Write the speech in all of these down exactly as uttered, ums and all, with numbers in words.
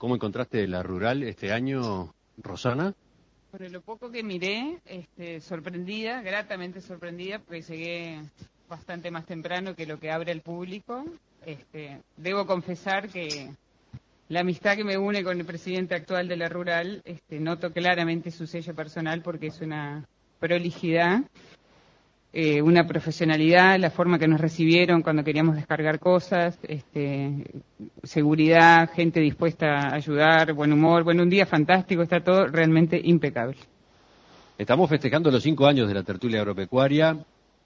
¿Cómo encontraste la rural este año, Rosana? Por lo poco que miré, este, sorprendida, gratamente sorprendida, porque llegué bastante más temprano que lo que abre el público. Este, debo confesar que la amistad que me une con el presidente actual de la rural, este, noto claramente su sello personal porque es una prolijidad, eh, una profesionalidad, la forma que nos recibieron cuando queríamos descargar cosas, este, seguridad, gente dispuesta a ayudar, buen humor, bueno, un día fantástico, está todo realmente impecable. Estamos festejando los cinco años de la tertulia agropecuaria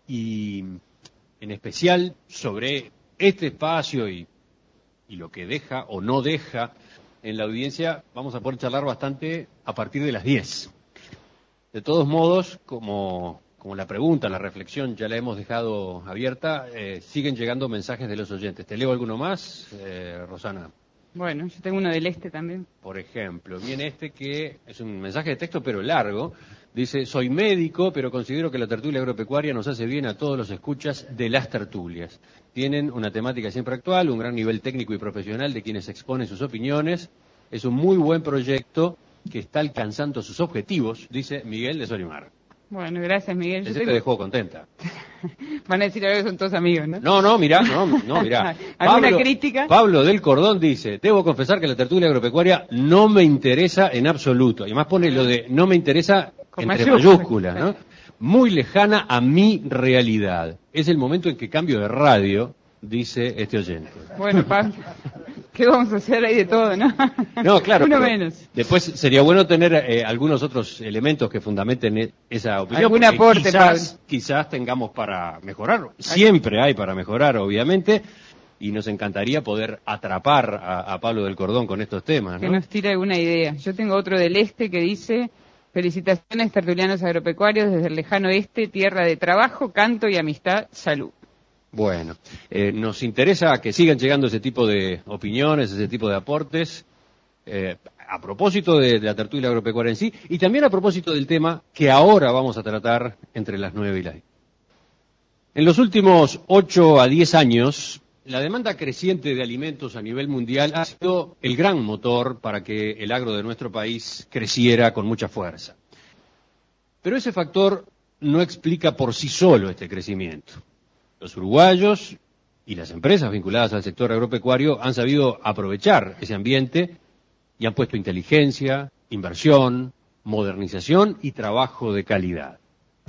y en especial sobre este espacio y, y lo que deja o no deja en la audiencia, vamos a poder charlar bastante a partir de las diez. De todos modos, como... Como la pregunta, la reflexión ya la hemos dejado abierta, eh, siguen llegando mensajes de los oyentes. ¿Te leo alguno más, eh, Rosana? Bueno, yo tengo uno del este también. Por ejemplo, viene este que es un mensaje de texto pero largo. Dice, soy médico, pero considero que la tertulia agropecuaria nos hace bien a todos los escuchas de las tertulias. Tienen una temática siempre actual, un gran nivel técnico y profesional de quienes exponen sus opiniones. Es un muy buen proyecto que está alcanzando sus objetivos, dice Miguel de Solimar. Bueno, gracias, Miguel. Ese tengo... te dejó contenta. Van a decir ahora que son todos amigos, ¿no? No, no, mirá, no, no, mirá. ¿Alguna Pablo, crítica? Pablo del Cordón dice, debo confesar que la tertulia agropecuaria no me interesa en absoluto. Y además pone lo de no me interesa Con entre mayúsculas, mayúsculas, ¿no? Muy lejana a mi realidad. Es el momento en que cambio de radio, dice este oyente. Bueno, Pablo, ¿qué vamos a hacer ahí de todo, no? No, claro. Uno menos. Después sería bueno tener eh, algunos otros elementos que fundamenten esa opinión. Algún aporte, quizás, Pablo. Quizás tengamos para mejorar. Siempre hay para mejorar, obviamente. Y nos encantaría poder atrapar a, a Pablo del Cordón con estos temas, ¿no? Que nos tire alguna idea. Yo tengo otro del este que dice, felicitaciones tertulianos agropecuarios desde el lejano este, tierra de trabajo, canto y amistad, salud. Bueno, eh, nos interesa que sigan llegando ese tipo de opiniones, ese tipo de aportes, eh, a propósito de, de la tertulia agropecuaria en sí, y también a propósito del tema que ahora vamos a tratar entre las nueve y las diez. En los últimos ocho a diez años, la demanda creciente de alimentos a nivel mundial ha sido el gran motor para que el agro de nuestro país creciera con mucha fuerza. Pero ese factor no explica por sí solo este crecimiento. Los uruguayos y las empresas vinculadas al sector agropecuario han sabido aprovechar ese ambiente y han puesto inteligencia, inversión, modernización y trabajo de calidad.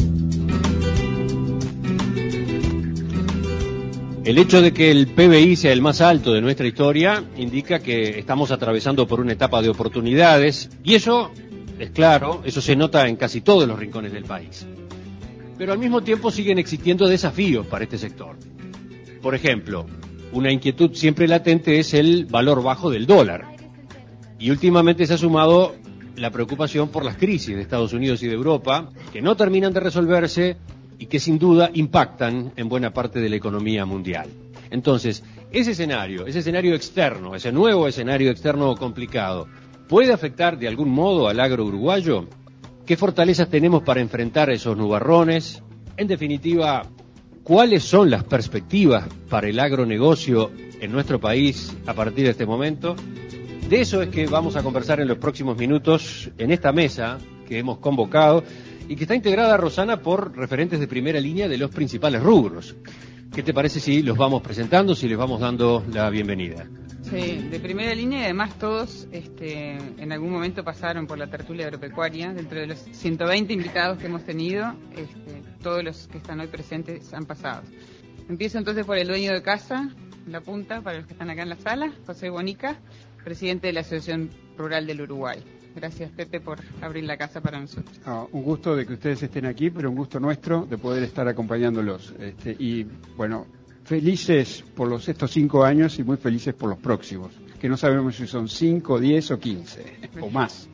El hecho de que el P B I sea el más alto de nuestra historia indica que estamos atravesando por una etapa de oportunidades y eso, es claro, eso se nota en casi todos los rincones del país. Pero al mismo tiempo siguen existiendo desafíos para este sector. Por ejemplo, una inquietud siempre latente es el valor bajo del dólar. Y últimamente se ha sumado la preocupación por las crisis de Estados Unidos y de Europa, que no terminan de resolverse y que sin duda impactan en buena parte de la economía mundial. Entonces, ese escenario, ese escenario externo, ese nuevo escenario externo complicado, ¿puede afectar de algún modo al agro uruguayo? ¿Qué fortalezas tenemos para enfrentar esos nubarrones? En definitiva, ¿cuáles son las perspectivas para el agronegocio en nuestro país a partir de este momento? De eso es que vamos a conversar en los próximos minutos en esta mesa que hemos convocado y que está integrada, Rosana, por referentes de primera línea de los principales rubros. ¿Qué te parece si los vamos presentando, si les vamos dando la bienvenida? Sí, de primera línea y además todos este, en algún momento pasaron por la tertulia agropecuaria. Dentro de los ciento veinte invitados que hemos tenido, este, todos los que están hoy presentes han pasado. Empiezo entonces por el dueño de casa, la punta, para los que están acá en la sala, José Bonica, presidente de la Asociación Rural del Uruguay. Gracias, Pepe, por abrir la casa para nosotros. Ah, un gusto de que ustedes estén aquí, pero un gusto nuestro de poder estar acompañándolos. Este, y bueno, felices por los estos cinco años y muy felices por los próximos, que no sabemos si son cinco, diez o quince, o más.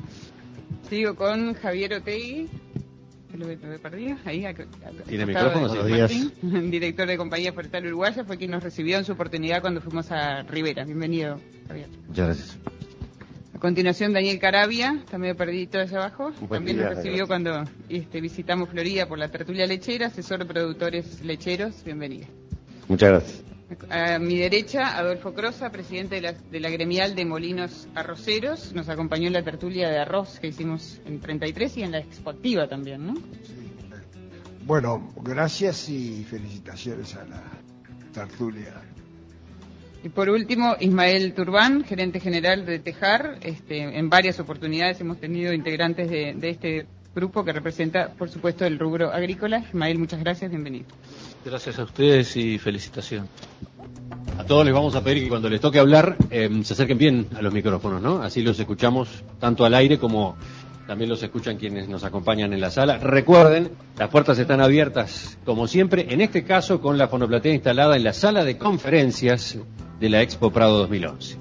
Sigo con Javier Otegui, que lo he perdido, ahí acá, ¿Tiene micrófono? Buenos días. Director de Compañía Forestal Uruguaya, fue quien nos recibió en su oportunidad cuando fuimos a Rivera. Bienvenido, Javier. Muchas gracias. A continuación, Daniel Carabia, está medio perdidito allá abajo. También día, nos recibió gracias. Cuando este, visitamos Florida por la tertulia lechera, asesor de productores lecheros. Bienvenido. Muchas gracias. A mi derecha, Adolfo Crosa, presidente de la, de la gremial de Molinos Arroceros. Nos acompañó en la tertulia de arroz que hicimos en treinta y tres y en la expoactiva también, ¿no? Sí. Bueno, gracias y felicitaciones a la tertulia. Y por último, Ismael Turbán, gerente general de Tejar. Este, en varias oportunidades hemos tenido integrantes de, de este grupo que representa, por supuesto, el rubro agrícola. Ismael, muchas gracias, bienvenido. Gracias a ustedes y felicitación. A todos les vamos a pedir que cuando les toque hablar eh, se acerquen bien a los micrófonos, ¿no? Así los escuchamos tanto al aire como también los escuchan quienes nos acompañan en la sala. Recuerden, las puertas están abiertas, como siempre, en este caso con la fonoplatea instalada en la sala de conferencias de la Expo Prado dos mil once.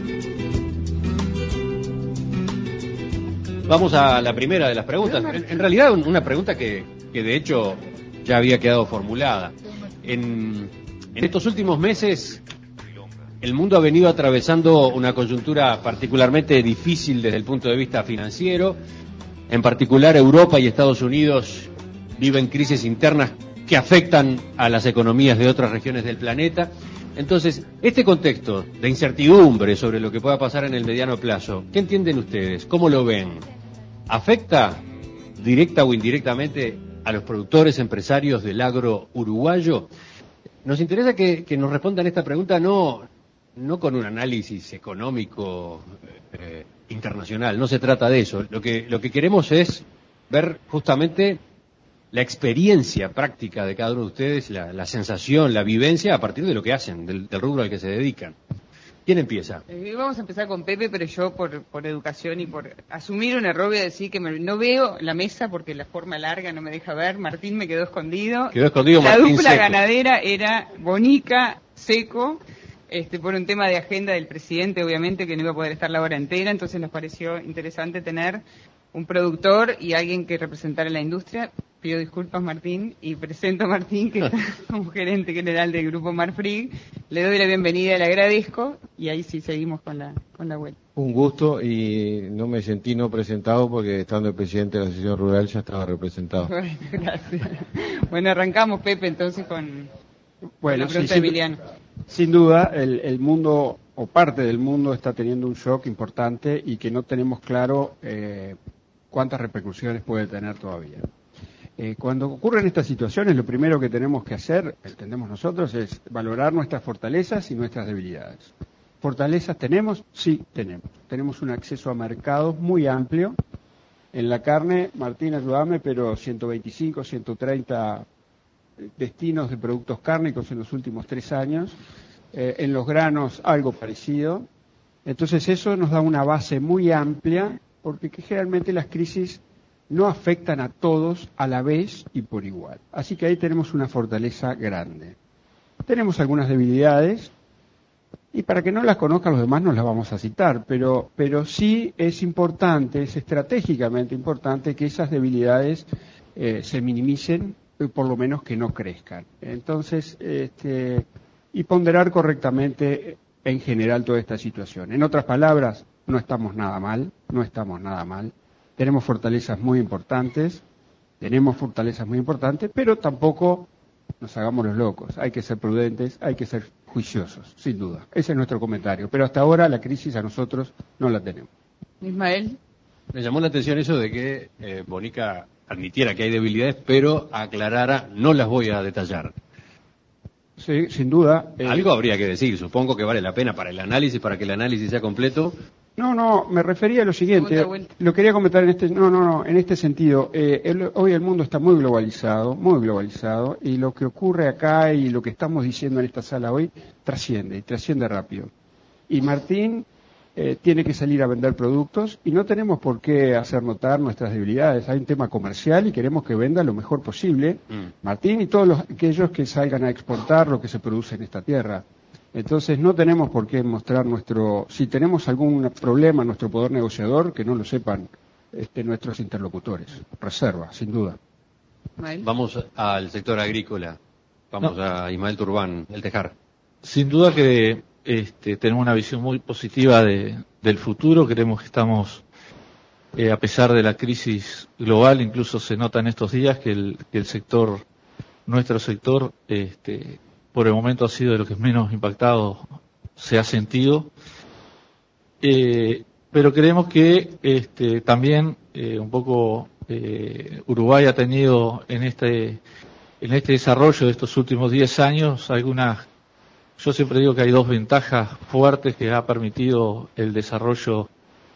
Vamos a la primera de las preguntas. En, en realidad, una pregunta que, que de hecho ya había quedado formulada. En, en estos últimos meses, el mundo ha venido atravesando una coyuntura particularmente difícil desde el punto de vista financiero. En particular, Europa y Estados Unidos viven crisis internas que afectan a las economías de otras regiones del planeta. Entonces, este contexto de incertidumbre sobre lo que pueda pasar en el mediano plazo, ¿qué entienden ustedes? ¿Cómo lo ven? ¿Afecta directa o indirectamente a los productores, empresarios del agro uruguayo? Nos interesa que, que nos respondan esta pregunta no, no con un análisis económico eh, internacional, no se trata de eso. Lo que, lo que queremos es ver justamente la experiencia práctica de cada uno de ustedes, la, la sensación, la vivencia a partir de lo que hacen, del, del rubro al que se dedican. ¿Quién empieza? Eh, vamos a empezar con Pepe, pero yo por, por educación y por asumir un error voy a decir que me, no veo la mesa porque la forma larga no me deja ver. Martín me quedó escondido. Quedó escondido La Martín dupla Seco. ganadera era Bonica, Seco, este, por un tema de agenda del presidente, obviamente, que no iba a poder estar la hora entera, entonces nos pareció interesante tener un productor y alguien que representara la industria. Pido disculpas, Martín, y presento a Martín, que está como gerente general del Grupo Marfrig. Le doy la bienvenida, le agradezco, y ahí sí seguimos con la con la vuelta. Un gusto, y no me sentí no presentado porque estando el presidente de la Asociación Rural ya estaba representado. Bueno, gracias. Bueno, arrancamos, Pepe, entonces con, Bueno, con la sí, pregunta sin, de Emiliano. sin duda, el, el mundo, o parte del mundo, está teniendo un shock importante y que no tenemos claro eh, cuántas repercusiones puede tener todavía. Eh, cuando ocurren estas situaciones, lo primero que tenemos que hacer, entendemos nosotros, es valorar nuestras fortalezas y nuestras debilidades. ¿Fortalezas tenemos? Sí, tenemos. Tenemos un acceso a mercados muy amplio. En la carne, Martín, ayúdame, pero ciento veinticinco, ciento treinta destinos de productos cárnicos en los últimos tres años. Eh, en los granos, algo parecido. Entonces, eso nos da una base muy amplia, porque que generalmente las crisis no afectan a todos a la vez y por igual. Así que ahí tenemos una fortaleza grande. Tenemos algunas debilidades, y para que no las conozcan los demás no las vamos a citar, pero, pero sí es importante, es estratégicamente importante que esas debilidades eh, se minimicen, por lo menos que no crezcan. Entonces, este, y ponderar correctamente en general toda esta situación. En otras palabras, no estamos nada mal, no estamos nada mal. Tenemos fortalezas muy importantes, tenemos fortalezas muy importantes, pero tampoco nos hagamos los locos. Hay que ser prudentes, hay que ser juiciosos, sin duda. Ese es nuestro comentario. Pero hasta ahora la crisis a nosotros no la tenemos. Ismael. Me llamó la atención eso de que eh, Bonica admitiera que hay debilidades, pero aclarara, no las voy a detallar. Sí, sin duda. Eh, Algo habría que decir, supongo que vale la pena para el análisis, para que el análisis sea completo. No, no, me refería a lo siguiente, lo quería comentar en este, no, no, no, en este sentido. Eh, el, hoy el mundo está muy globalizado, muy globalizado, y lo que ocurre acá y lo que estamos diciendo en esta sala hoy trasciende, y trasciende rápido. Y Martín eh, tiene que salir a vender productos y no tenemos por qué hacer notar nuestras debilidades. Hay un tema comercial y queremos que venda lo mejor posible, mm. Martín y todos los, aquellos que salgan a exportar lo que se produce en esta tierra. Entonces no tenemos por qué mostrar nuestro, si tenemos algún problema, nuestro poder negociador, que no lo sepan este, nuestros interlocutores. Reserva, sin duda. Vamos al sector agrícola. Vamos no. a Ismael Turbán, el Tejar. Sin duda que este, tenemos una visión muy positiva de, del futuro. Creemos que estamos, eh, a pesar de la crisis global, incluso se nota en estos días que el, que el sector, nuestro sector, este, por el momento ha sido de lo que menos impactado se ha sentido. Eh, pero creemos que este, también eh, un poco eh, Uruguay ha tenido en este en este desarrollo de estos últimos diez años algunas, yo siempre digo que hay dos ventajas fuertes que ha permitido el desarrollo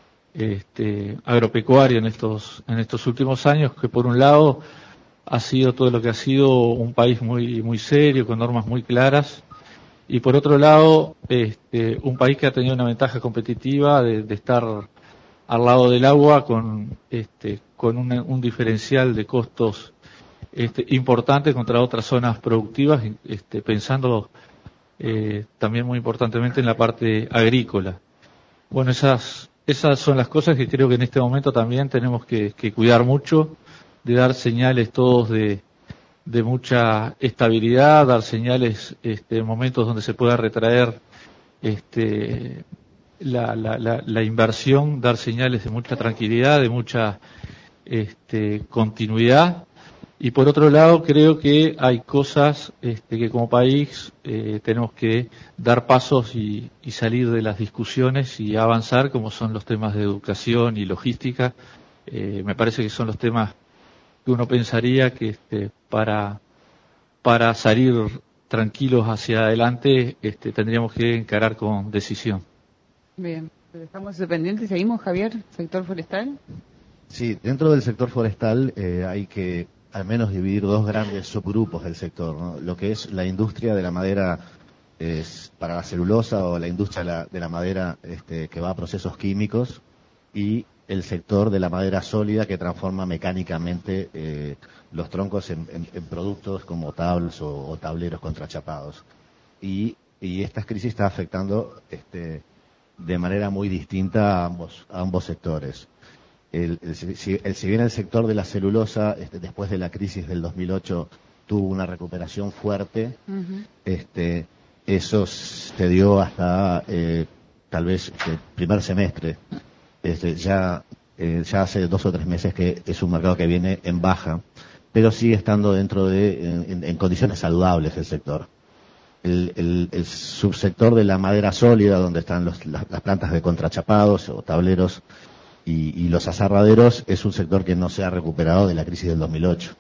este, agropecuario en estos en estos últimos años, que por un lado ha sido todo lo que ha sido un país muy muy serio, con normas muy claras, y por otro lado este, un país que ha tenido una ventaja competitiva de, de estar al lado del agua con este con una, un diferencial de costos este, importante contra otras zonas productivas, este, pensando eh, también muy importantemente en la parte agrícola. Bueno, esas esas son las cosas que creo que en este momento también tenemos que, que cuidar mucho, de dar señales todos de, de mucha estabilidad, dar señales este, en momentos donde se pueda retraer este, la, la, la, la inversión, dar señales de mucha tranquilidad, de mucha este, continuidad. Y por otro lado, creo que hay cosas este, que como país eh, tenemos que dar pasos y, y salir de las discusiones y avanzar, como son los temas de educación y logística. Eh, me parece que son los temas que uno pensaría que este, para para salir tranquilos hacia adelante este, tendríamos que encarar con decisión. Bien, estamos pendientes, seguimos, Javier, sector forestal. Sí, dentro del sector forestal eh, hay que al menos dividir dos grandes subgrupos del sector, ¿no? Lo que es la industria de la madera es para la celulosa, o la industria de la, de la madera este, que va a procesos químicos, y el sector de la madera sólida que transforma mecánicamente eh, los troncos en, en, en productos como tablas o, o tableros contrachapados. Y, y esta crisis está afectando este, de manera muy distinta a ambos, a ambos sectores. El, el, si, el, si bien el sector de la celulosa, este, después de la crisis del dos mil ocho, tuvo una recuperación fuerte, uh-huh. este, eso se dio hasta eh, tal vez el primer semestre. Este, ya, eh, ya hace dos o tres meses que es un mercado que viene en baja, pero sigue estando dentro de, en, en condiciones saludables el sector. El, el, el subsector de la madera sólida, donde están los, las, las plantas de contrachapados o tableros y, y los azarraderos, es un sector que no se ha recuperado de la crisis del dos mil ocho.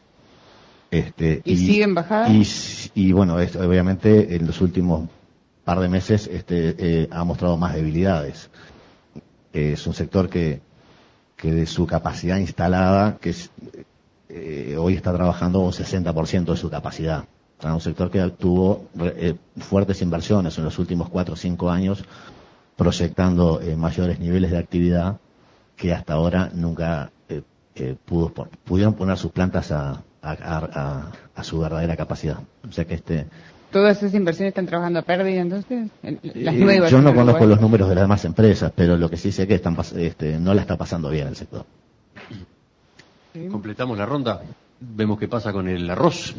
Este, ¿Y, y sigue en bajada? Y, y bueno, esto, obviamente en los últimos par de meses este, eh, ha mostrado más debilidades. Eh, es un sector que, que de su capacidad instalada, que es, eh, hoy está trabajando un sesenta por ciento de su capacidad. O sea, un sector que tuvo eh, fuertes inversiones en los últimos cuatro o cinco años, proyectando eh, mayores niveles de actividad que hasta ahora nunca eh, eh, pudo, pudieron poner sus plantas a, a, a, a su verdadera capacidad. O sea que este ¿Todas esas inversiones están trabajando a pérdida entonces? Las nuevas. Yo no conozco los números de las demás empresas, pero lo que sí sé que están este, no la está pasando bien el sector. Sí. Completamos la ronda. Vemos qué pasa con el arroz.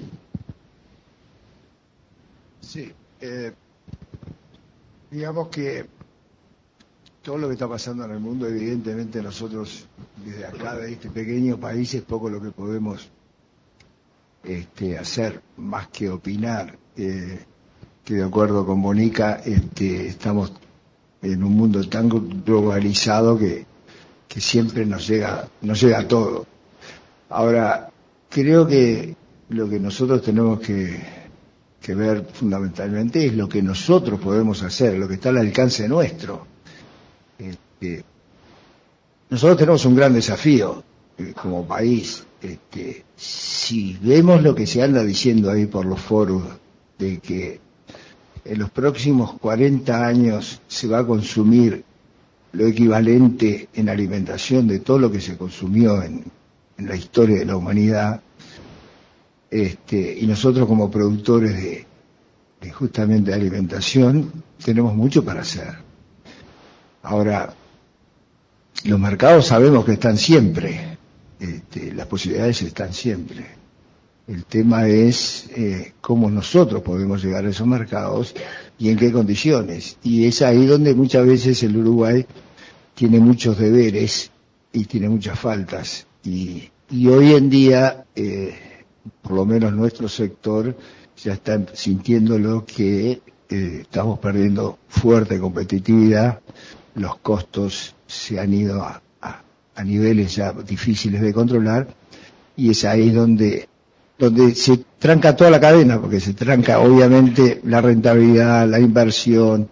Sí. Eh, digamos que todo lo que está pasando en el mundo, evidentemente nosotros desde acá, de este pequeño país, es poco lo que podemos este, hacer, más que opinar. Eh, que de acuerdo con Bonica, este, estamos en un mundo tan globalizado que, que siempre nos llega, nos llega todo. Ahora, creo que lo que nosotros tenemos que, que ver fundamentalmente es lo que nosotros podemos hacer, lo que está al alcance nuestro. Este, nosotros tenemos un gran desafío eh, como país. Este, si vemos lo que se anda diciendo ahí por los foros, de que en los próximos cuarenta años se va a consumir lo equivalente en alimentación de todo lo que se consumió en, en la historia de la humanidad, este, y nosotros como productores de, de justamente de alimentación tenemos mucho para hacer. Ahora, los mercados sabemos que están siempre, este, las posibilidades están siempre. El tema es eh, cómo nosotros podemos llegar a esos mercados y en qué condiciones. Y es ahí donde muchas veces el Uruguay tiene muchos deberes y tiene muchas faltas. Y, y hoy en día, eh, por lo menos nuestro sector, ya están sintiéndolo que eh, estamos perdiendo fuerte competitividad, los costos se han ido a, a, a niveles ya difíciles de controlar, y es ahí donde donde se tranca toda la cadena, porque se tranca obviamente la rentabilidad, la inversión,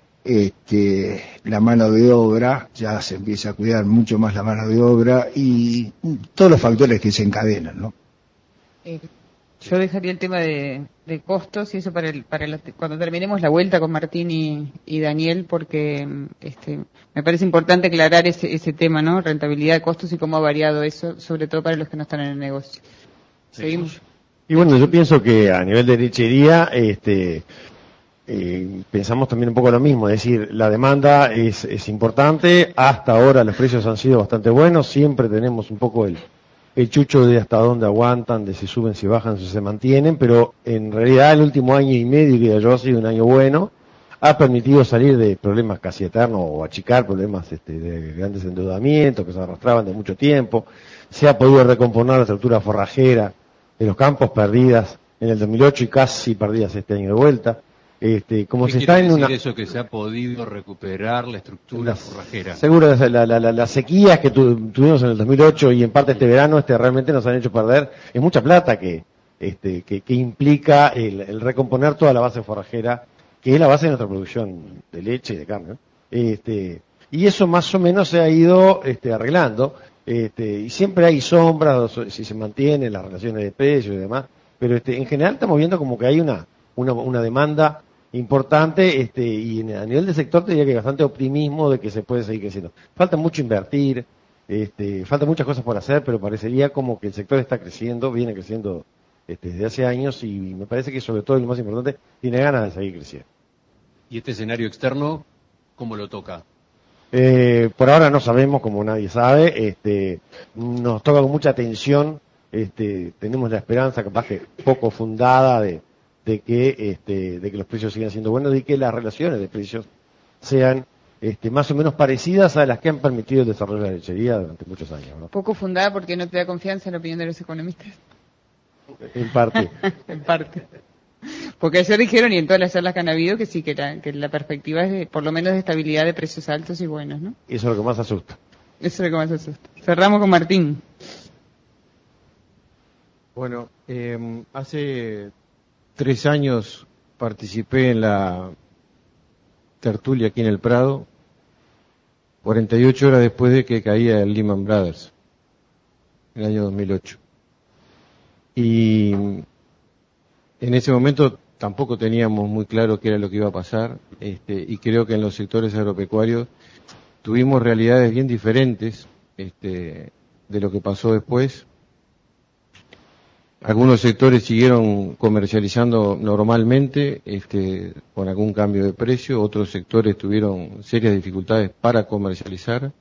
este, la mano de obra, ya se empieza a cuidar mucho más la mano de obra y todos los factores que se encadenan, ¿no? Eh, yo dejaría el tema de, de costos y eso para el, para la, cuando terminemos la vuelta con Martín y, y Daniel, porque este, me parece importante aclarar ese, ese tema, ¿no? Rentabilidad, costos y cómo ha variado eso, sobre todo para los que no están en el negocio. Seguimos. Y bueno, yo pienso que a nivel de lechería, este, eh, pensamos también un poco lo mismo, es decir, la demanda es, es importante, hasta ahora los precios han sido bastante buenos, siempre tenemos un poco el, el chucho de hasta dónde aguantan, de si suben, si bajan, si se mantienen, pero en realidad el último año y medio, que yo ha sido un año bueno, ha permitido salir de problemas casi eternos o achicar problemas este, de grandes endeudamientos que se arrastraban de mucho tiempo, se ha podido recomponer la estructura forrajera de los campos perdidas en el dos mil ocho y casi perdidas este año de vuelta. Este, como ¿Qué se quiere está en decir una eso que se ha podido recuperar la estructura la, forrajera? Seguro la, la, la, las sequías que tu, tuvimos en el dos mil ocho y en parte este verano este realmente nos han hecho perder es mucha plata que este que, que implica el, el recomponer toda la base forrajera, que es la base de nuestra producción de leche y de carne, ¿no? Este, y eso más o menos se ha ido este, arreglando. Este, y siempre hay sombras si se mantienen las relaciones de precios y demás, pero este, en general estamos viendo como que hay una una, una demanda importante, este, y a nivel del sector te diría que hay bastante optimismo de que se puede seguir creciendo. Falta mucho invertir, este, falta muchas cosas por hacer, pero parecería como que el sector está creciendo, viene creciendo este, desde hace años, y me parece que sobre todo y lo más importante, tiene ganas de seguir creciendo. ¿Y este escenario externo cómo lo toca? Eh, por ahora no sabemos, como nadie sabe, este, nos toca con mucha atención, este, tenemos la esperanza, capaz que poco fundada, de, de que, este, de que los precios sigan siendo buenos y que las relaciones de precios sean, este, más o menos parecidas a las que han permitido el desarrollo de la lechería durante muchos años, ¿no? Poco fundada porque no te da confianza en la opinión de los economistas. En parte. En parte. Porque ayer dijeron, y en todas las charlas que han habido, que sí, que la, que la perspectiva es de, por lo menos de estabilidad de precios altos y buenos, ¿no? Eso es lo que más asusta. Eso es lo que más asusta. Cerramos con Martín. Bueno, eh, hace tres años participé en la tertulia aquí en el Prado, cuarenta y ocho horas después de que caía el Lehman Brothers, en el año dos mil ocho. Y en ese momento tampoco teníamos muy claro qué era lo que iba a pasar, este, y creo que en los sectores agropecuarios tuvimos realidades bien diferentes este, de lo que pasó después. Algunos sectores siguieron comercializando normalmente, este, con algún cambio de precio, otros sectores tuvieron serias dificultades para comercializar,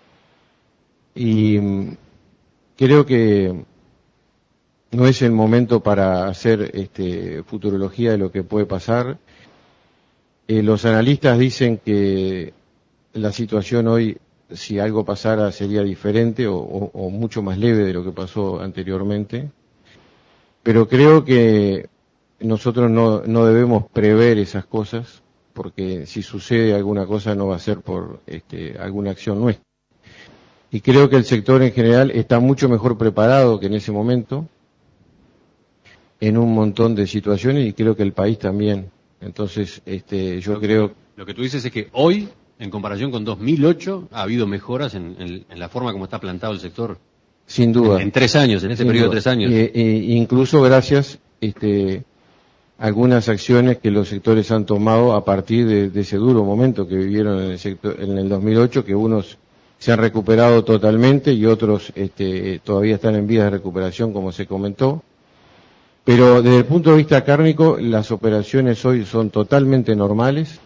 y creo que no es el momento para hacer este, futurología de lo que puede pasar. Eh, los analistas dicen que la situación hoy, si algo pasara, sería diferente o, o, o mucho más leve de lo que pasó anteriormente. Pero creo que nosotros no, no debemos prever esas cosas, porque si sucede alguna cosa no va a ser por este, alguna acción nuestra. Y creo que el sector en general está mucho mejor preparado que en ese momento, en un montón de situaciones, y creo que el país también. Entonces, este, yo creo... Lo que tú dices es que hoy, en comparación con dos mil ocho, ha habido mejoras en, en, en la forma como está plantado el sector. Sin duda. En, en tres años, en este Sin periodo duda. de tres años. Eh, eh, incluso gracias este, a algunas acciones que los sectores han tomado a partir de, de ese duro momento que vivieron en el, sector, en el dos mil ocho, que unos se han recuperado totalmente y otros este, todavía están en vías de recuperación, como se comentó. Pero desde el punto de vista cárnico, las operaciones hoy son totalmente normales.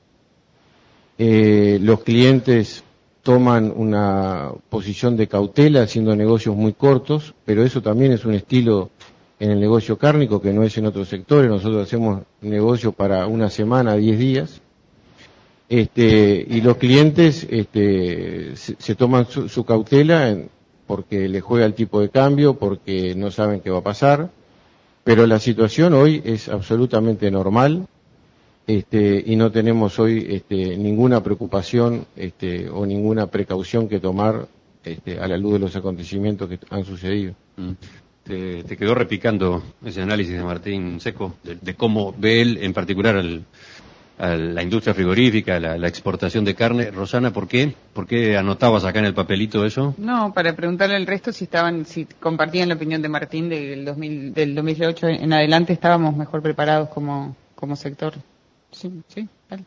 Eh, los clientes toman una posición de cautela haciendo negocios muy cortos, pero eso también es un estilo en el negocio cárnico que no es en otros sectores. Nosotros hacemos negocio para una semana, diez días. Este, y los clientes este, se, se toman su, su cautela en, porque les juega el tipo de cambio, porque no saben qué va a pasar. pero la situación hoy es absolutamente normal, este, y no tenemos hoy este, ninguna preocupación este, o ninguna precaución que tomar este, a la luz de los acontecimientos que han sucedido. Mm. Te, te quedó repicando ese análisis de Martín Seco, de, de cómo ve él en particular al, a la industria frigorífica, la, la exportación de carne. Rosana, ¿por qué? ¿Por qué anotabas acá en el papelito eso? No, para preguntarle al resto si estaban, si compartían la opinión de Martín del dos mil, del dos mil ocho en adelante estábamos mejor preparados como, como sector. Sí, sí, dale.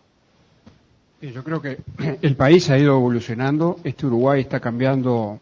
Yo creo que el país ha ido evolucionando. Este Uruguay está cambiando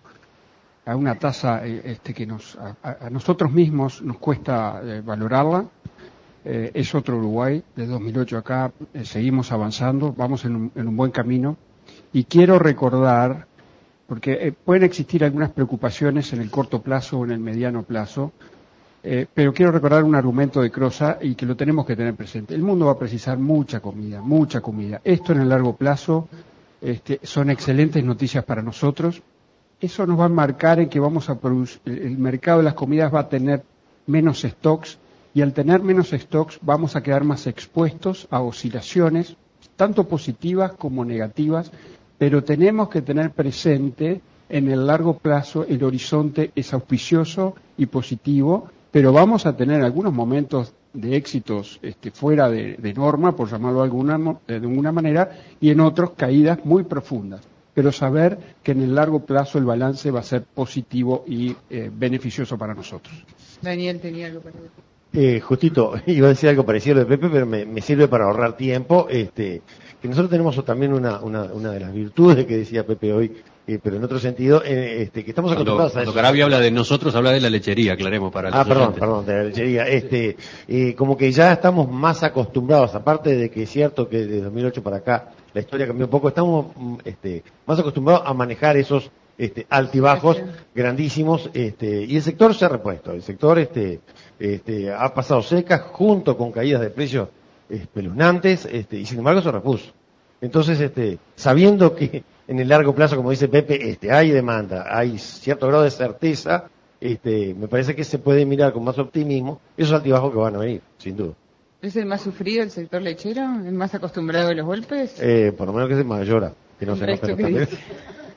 a una tasa este, que nos a, a nosotros mismos nos cuesta eh, valorarla. Eh, es otro Uruguay, de dos mil ocho acá, eh, seguimos avanzando, vamos en un, en un buen camino. Y quiero recordar, porque eh, pueden existir algunas preocupaciones en el corto plazo o en el mediano plazo, eh, pero quiero recordar un argumento de Crosa y que lo tenemos que tener presente. El mundo va a precisar mucha comida, mucha comida. Esto en el largo plazo este, son excelentes noticias para nosotros. Eso nos va a marcar en que vamos a producir, el mercado de las comidas va a tener menos stocks, y al tener menos stocks vamos a quedar más expuestos a oscilaciones, tanto positivas como negativas, pero tenemos que tener presente en el largo plazo el horizonte es auspicioso y positivo, pero vamos a tener algunos momentos de éxitos este, fuera de, de norma, por llamarlo de alguna, de alguna manera, y en otros caídas muy profundas. Pero saber que en el largo plazo el balance va a ser positivo y eh, beneficioso para nosotros. Daniel tenía algo para decir. Eh, justito, iba a decir algo parecido de Pepe, pero me, me sirve para ahorrar tiempo. Este, que nosotros tenemos también una, una, una de las virtudes que decía Pepe hoy, eh, pero en otro sentido, eh, este, que estamos Cuando, acostumbrados a cuando eso. Carabi habla de nosotros, habla de la lechería, aclaremos para los Ah, perdón, oyentes. perdón, de la lechería. Este, eh, como que ya estamos más acostumbrados, aparte de que es cierto que de dos mil ocho para acá la historia cambió un poco, estamos este, más acostumbrados a manejar esos este, altibajos grandísimos, este, y el sector se ha repuesto. El sector este, este, ha pasado seca junto con caídas de precios espeluznantes, este, y sin embargo se repuso. Entonces, este, sabiendo que en el largo plazo, como dice Pepe, este, hay demanda, hay cierto grado de certeza, este, me parece que se puede mirar con más optimismo esos altibajos que van a venir, sin duda. ¿Es el más sufrido el sector lechero? ¿El más acostumbrado a los golpes? Eh, por lo menos que se mayor, que no se ¿Esto enoje qué también. dice?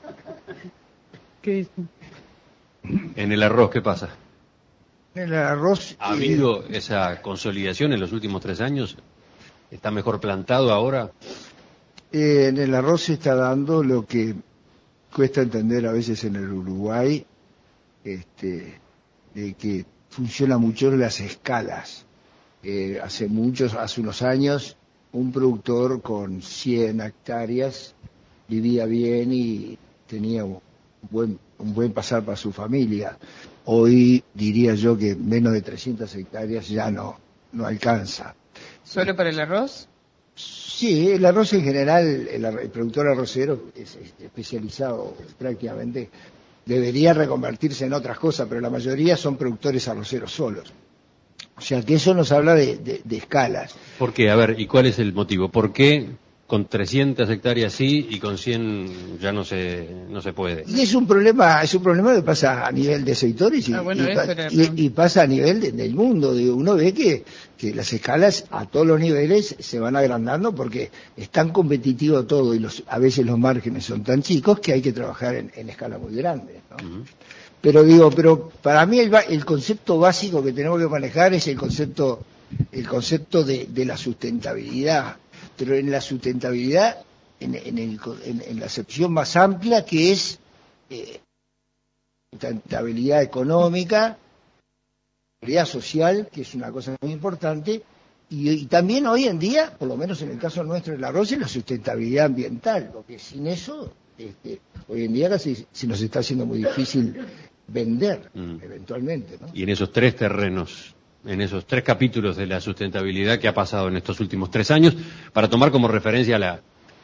¿Qué dice? En el arroz, ¿qué pasa? El arroz. ¿Ha eh, habido esa consolidación en los últimos tres años? ¿Está mejor plantado ahora? eh, en el arroz se está dando lo que cuesta entender a veces en el Uruguay, este, de que funciona mucho en las escalas. Eh, hace muchos, hace unos años, un productor con cien hectáreas vivía bien y tenía un buen, un buen pasar para su familia. Hoy diría yo que menos de trescientas hectáreas ya no, no alcanza. ¿Solo para el arroz? Sí, el arroz en general, el, ar- el productor arrocero es, es especializado prácticamente, debería reconvertirse en otras cosas, pero la mayoría son productores arroceros solos. O sea que eso nos habla de, de, de escalas. ¿Por qué? A ver, ¿y cuál es el motivo? ¿Por qué con trescientas hectáreas sí y con cien ya no se no se puede? Y es un problema, es un problema que pasa a nivel de sectores y, Ah, bueno, y, eso pa- era la y- pregunta. y pasa a nivel de- del mundo. Digo, uno ve que, que las escalas a todos los niveles se van agrandando porque es tan competitivo todo y los, a veces los márgenes son tan chicos que hay que trabajar en, en escala muy grande, ¿no? Ujú. Pero digo, pero para mí el, ba- el concepto básico que tenemos que manejar es el concepto, el concepto de, de la sustentabilidad. Pero en la sustentabilidad, en, en, el, co- en, en la acepción más amplia, que es eh, sustentabilidad económica, sustentabilidad social, que es una cosa muy importante, y, y también hoy en día, por lo menos en el caso nuestro del arroz, es la sustentabilidad ambiental, porque sin eso, este, hoy en día casi se nos está haciendo muy difícil vender, Mm. eventualmente, ¿no? Y en esos tres terrenos, en esos tres capítulos de la sustentabilidad que ha pasado en estos últimos tres años, para tomar como referencia la,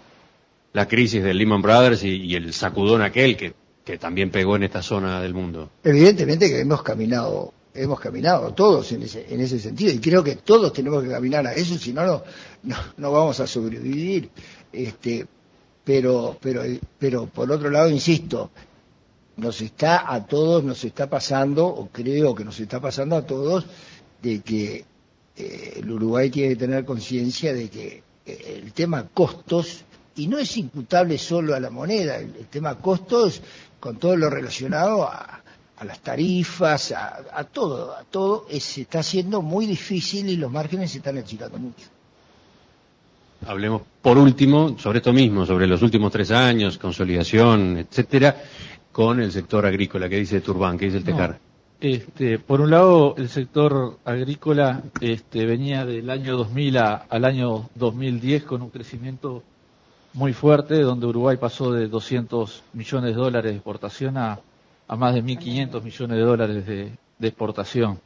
la crisis del Lehman Brothers y, y el sacudón aquel que, que también pegó en esta zona del mundo. Evidentemente que hemos caminado, hemos caminado todos en ese, en ese sentido, y creo que todos tenemos que caminar a eso, si no, no, no, no vamos a sobrevivir. Este, pero, pero, pero por otro lado, insisto, nos está a todos, nos está pasando, o creo que nos está pasando a todos, de que eh, el Uruguay tiene que tener conciencia de que eh, el tema costos, y no es imputable solo a la moneda, el, el tema costos con todo lo relacionado a, a las tarifas, a, a todo, a todo, es, se está haciendo muy difícil y los márgenes se están achicando mucho. Hablemos por último sobre esto mismo, sobre los últimos tres años, consolidación, etcétera, con el sector agrícola. ¿Qué dice Turbán? ¿Qué dice el Tejar? No, este, por un lado, el sector agrícola este, venía del año dos mil a, al año dos mil diez con un crecimiento muy fuerte, donde Uruguay pasó de doscientos millones de dólares de exportación a, a más de mil quinientos millones de dólares de, de exportación.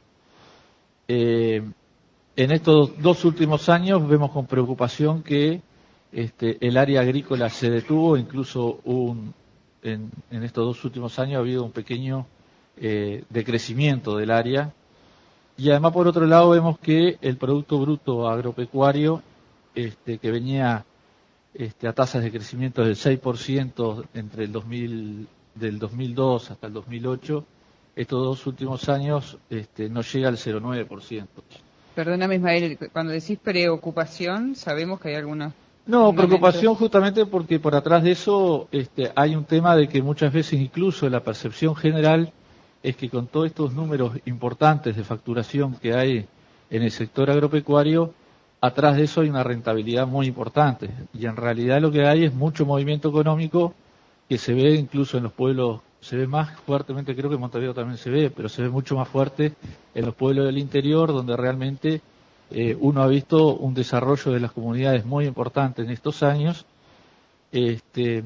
Eh, En estos dos últimos años vemos con preocupación que este, el área agrícola se detuvo, incluso un, en, en estos dos últimos años ha habido un pequeño eh, decrecimiento del área. Y además, por otro lado, vemos que el Producto Bruto Agropecuario, este, que venía este, a tasas de crecimiento del seis por ciento entre el dos mil, del dos mil dos hasta el dos mil ocho, estos dos últimos años este, no llega al cero coma nueve por ciento. Perdóname, Ismael, cuando decís preocupación, sabemos que hay algunos... No, preocupación justamente porque por atrás de eso este, hay un tema de que muchas veces incluso la percepción general es que con todos estos números importantes de facturación que hay en el sector agropecuario, atrás de eso hay una rentabilidad muy importante. Y en realidad lo que hay es mucho movimiento económico que se ve incluso en los pueblos, se ve más fuertemente, creo que en Montevideo también se ve, pero se ve mucho más fuerte en los pueblos del interior, donde realmente eh, uno ha visto un desarrollo de las comunidades muy importante en estos años, este,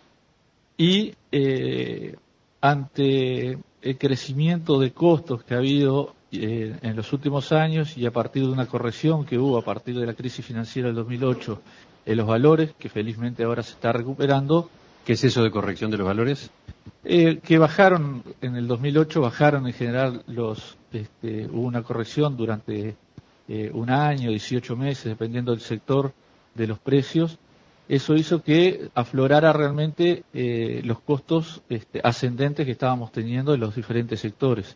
y eh, ante el crecimiento de costos que ha habido eh, en los últimos años y a partir de una corrección que hubo a partir de la crisis financiera del dos mil ocho en los valores, que felizmente ahora se está recuperando. ¿Qué es eso de corrección de los valores? Eh, que bajaron, en el dos mil ocho bajaron en general los, este, hubo una corrección durante eh, un año, dieciocho meses, dependiendo del sector de los precios. Eso hizo que aflorara realmente eh, los costos este, ascendentes que estábamos teniendo en los diferentes sectores.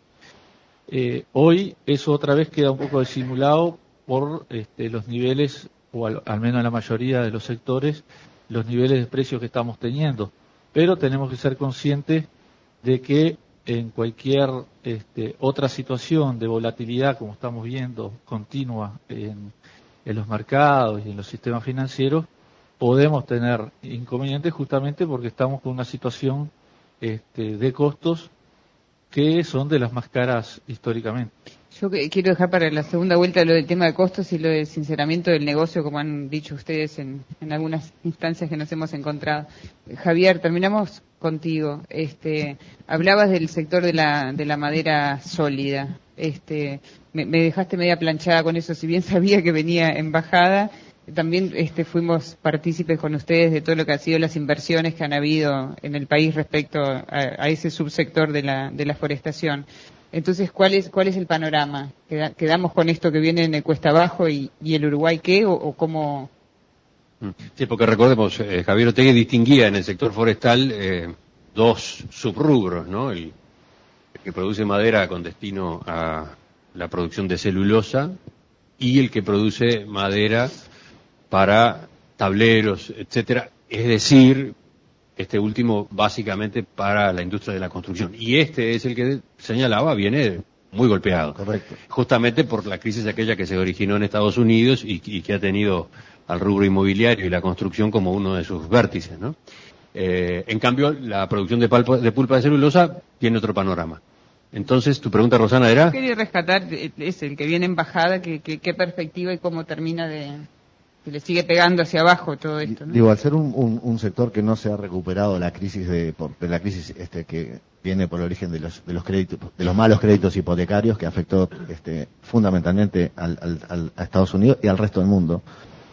Eh, hoy eso otra vez queda un poco disimulado por este, los niveles, o al, al menos en la mayoría de los sectores, los niveles de precios que estamos teniendo. Pero tenemos que ser conscientes de que en cualquier este, otra situación de volatilidad, como estamos viendo, continua en, en los mercados y en los sistemas financieros, podemos tener inconvenientes justamente porque estamos con una situación este, de costos que son de las más caras históricamente. Yo quiero dejar para la segunda vuelta lo del tema de costos y lo del sinceramiento del negocio, como han dicho ustedes en, en algunas instancias que nos hemos encontrado. Javier, terminamos contigo. Este, hablabas del sector de la, de la madera sólida. Este, me, me dejaste media planchada con eso, si bien sabía que venía en bajada. También este, fuimos partícipes con ustedes de todo lo que han sido las inversiones que han habido en el país respecto a, a ese subsector de la, de la forestación. Entonces, ¿cuál es cuál es el panorama? ¿Quedamos con esto que viene en el cuesta abajo y, y el Uruguay qué? ¿O, o cómo...? Sí, porque recordemos, eh, Javier Otegui distinguía en el sector forestal eh, dos subrubros, ¿no? El, el que produce madera con destino a la producción de celulosa y el que produce madera para tableros, etcétera. Es decir, este último básicamente para la industria de la construcción. Y este es el que señalaba, viene muy golpeado. Correcto. Justamente por la crisis aquella que se originó en Estados Unidos y, y que ha tenido al rubro inmobiliario y la construcción como uno de sus vértices, ¿no? Eh, en cambio, la producción de, palpa, de pulpa de celulosa tiene otro panorama. Entonces, tu pregunta, Rosana, era... Quería rescatar, es el que viene en bajada, que, que, qué perspectiva y cómo termina de... que le sigue pegando hacia abajo todo esto, ¿no? Digo, al ser un, un, un sector que no se ha recuperado la crisis de, por, de la crisis este que viene por el origen de los de los créditos, de los malos créditos hipotecarios que afectó este fundamentalmente al, al, al, a Estados Unidos y al resto del mundo,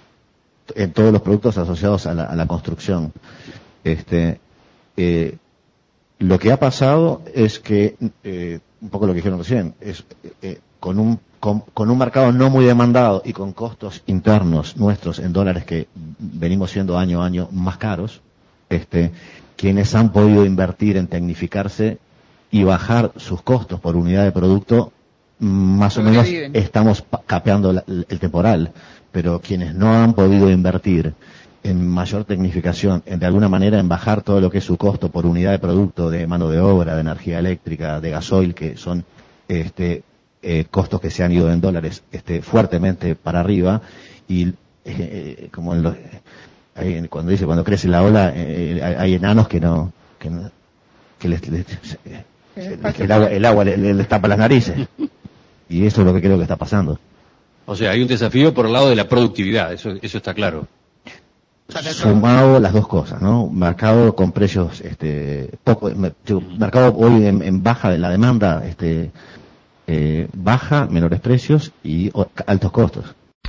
en todos los productos asociados a la, a la construcción. Este, eh, lo que ha pasado es que, eh, un poco lo que dijeron recién, es eh, con un Con, con un mercado no muy demandado y con costos internos nuestros en dólares que venimos siendo año a año más caros, este, quienes han podido invertir en tecnificarse y bajar sus costos por unidad de producto más o menos estamos capeando la, el temporal, pero quienes no han podido invertir en mayor tecnificación, en, de alguna manera en bajar todo lo que es su costo por unidad de producto, de mano de obra, de energía eléctrica, de gasoil, que son este eh, costos que se han ido en dólares este fuertemente para arriba, y eh, como en los, hay, cuando dice cuando crece la ola, eh, hay, hay enanos que no que, no, que les, les, les, el agua, el agua les, les tapa las narices, y eso es lo que creo que está pasando. O sea, hay un desafío por el lado de la productividad, eso eso está claro. Sumado las dos cosas, ¿no? Mercado con precios, este, poco, mercado hoy en, en baja de la demanda, este, eh, baja, menores precios y o, altos costos.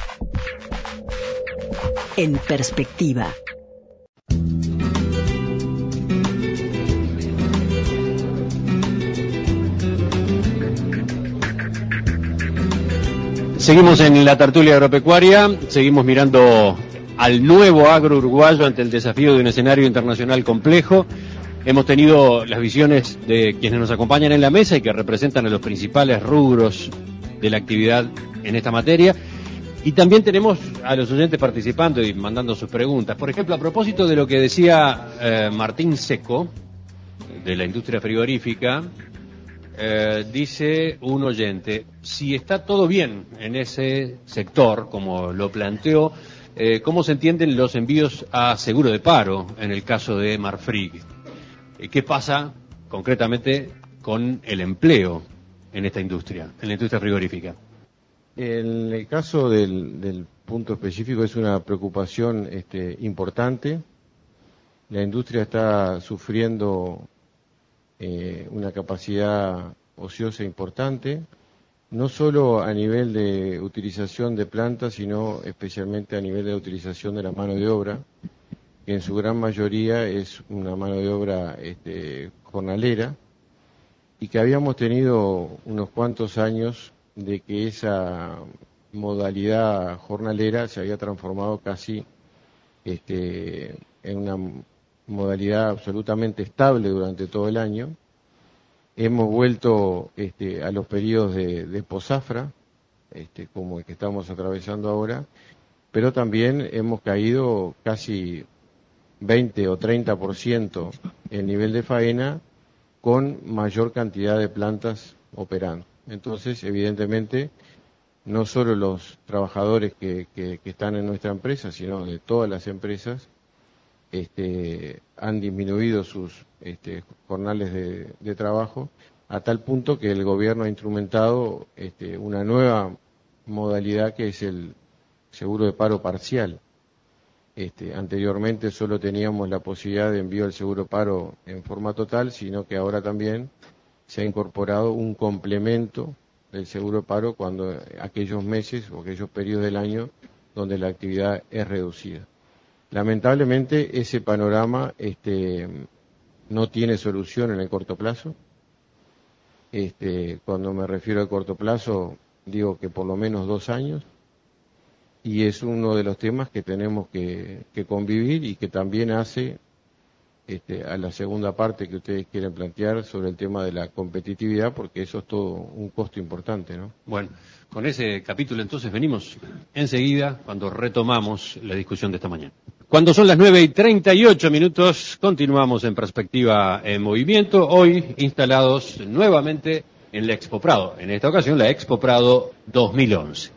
En perspectiva. Seguimos en la tertulia agropecuaria, seguimos mirando al nuevo agro uruguayo ante el desafío de un escenario internacional complejo. Hemos tenido las visiones de quienes nos acompañan en la mesa y que representan a los principales rubros de la actividad en esta materia. Y también tenemos a los oyentes participando y mandando sus preguntas. Por ejemplo, a propósito de lo que decía eh, Martín Seco, de la industria frigorífica, eh, dice un oyente, si está todo bien en ese sector, como lo planteó, Eh, ¿cómo se entienden los envíos a seguro de paro en el caso de Marfrig? Eh, ¿Qué pasa concretamente con el empleo en esta industria, en la industria frigorífica? En el caso del, del punto específico es una preocupación este, importante. La industria está sufriendo eh, una capacidad ociosa importante, no solo a nivel de utilización de plantas, sino especialmente a nivel de utilización de la mano de obra, que en su gran mayoría es una mano de obra este, jornalera, y que habíamos tenido unos cuantos años de que esa modalidad jornalera se había transformado casi este, en una modalidad absolutamente estable durante todo el año. Hemos vuelto este, a los periodos de, de posafra, este, como el que estamos atravesando ahora, pero también hemos caído casi veinte o treinta por ciento el nivel de faena con mayor cantidad de plantas operando. Entonces, evidentemente, no solo los trabajadores que, que, que están en nuestra empresa, sino de todas las empresas, este, han disminuido sus este, jornales de, de trabajo, a tal punto que el gobierno ha instrumentado este, una nueva modalidad que es el seguro de paro parcial. Este, anteriormente solo teníamos la posibilidad de envío del seguro paro en forma total, sino que ahora también se ha incorporado un complemento del seguro paro cuando aquellos meses o aquellos periodos del año donde la actividad es reducida. Lamentablemente ese panorama este, no tiene solución en el corto plazo. Este, cuando me refiero a corto plazo, digo que por lo menos dos años, y es uno de los temas que tenemos que, que convivir y que también hace este, a la segunda parte que ustedes quieren plantear sobre el tema de la competitividad, porque eso es todo un costo importante, ¿no? Bueno, con ese capítulo entonces venimos enseguida cuando retomamos la discusión de esta mañana. Cuando son las nueve y treinta y ocho minutos, continuamos en Perspectiva en Movimiento, hoy instalados nuevamente en la Expo Prado, en esta ocasión la Expo Prado dos mil once.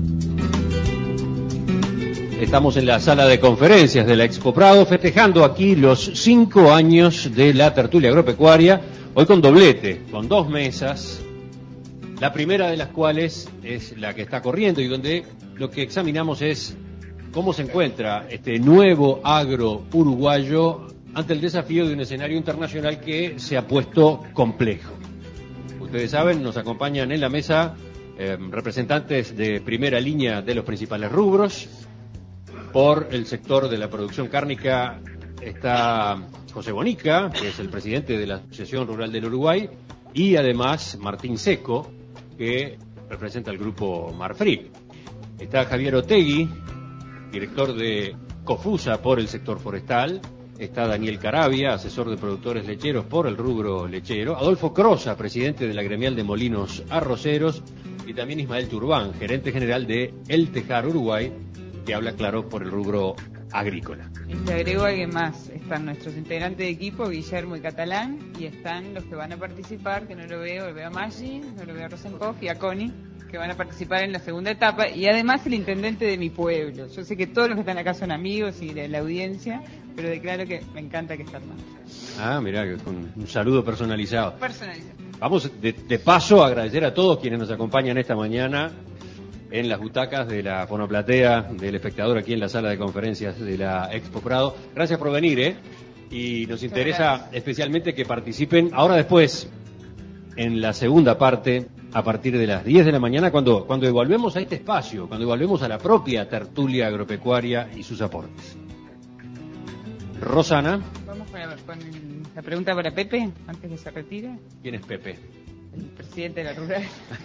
Estamos en la sala de conferencias de la Expo Prado, festejando aquí los cinco años de la tertulia agropecuaria, hoy con doblete, con dos mesas, la primera de las cuales es la que está corriendo y donde lo que examinamos es cómo se encuentra este nuevo agro uruguayo ante el desafío de un escenario internacional que se ha puesto complejo. Ustedes saben, nos acompañan en la mesa eh, representantes de primera línea de los principales rubros. Por el sector de la producción cárnica está José Bonica, que es el presidente de la Asociación Rural del Uruguay, y además Martín Seco, que representa el grupo Marfrig. Está Javier Otegui, director de COFUSA por el sector forestal, está Daniel Caravia, asesor de productores lecheros por el rubro lechero, Adolfo Crosa, presidente de la gremial de molinos arroceros, y también Ismael Turbán, gerente general de El Tejar Uruguay, que habla, claro, por el rubro agrícola. Y te agrego alguien más. Están nuestros integrantes de equipo, Guillermo y Catalán, y están los que van a participar, que no lo veo, lo veo a Maggi, no lo veo a Rosenkopf y a Connie, que van a participar en la segunda etapa, y además el intendente de mi pueblo. Yo sé que todos los que están acá son amigos y de la audiencia, pero declaro que me encanta que están más. Ah, mirá, con un saludo personalizado. Personalizado. Vamos de, de paso a agradecer a todos quienes nos acompañan esta mañana en las butacas de la fonoplatea del espectador aquí en la sala de conferencias de la Expo Prado. Gracias por venir, ¿eh? Y nos interesa especialmente que participen ahora después, en la segunda parte, a partir de las diez de la mañana, cuando, cuando evaluemos a este espacio, cuando evaluemos a la propia tertulia agropecuaria y sus aportes. Rosana. Vamos con la, con la pregunta para Pepe, antes que se retire. ¿Quién es Pepe? El presidente de la Rural.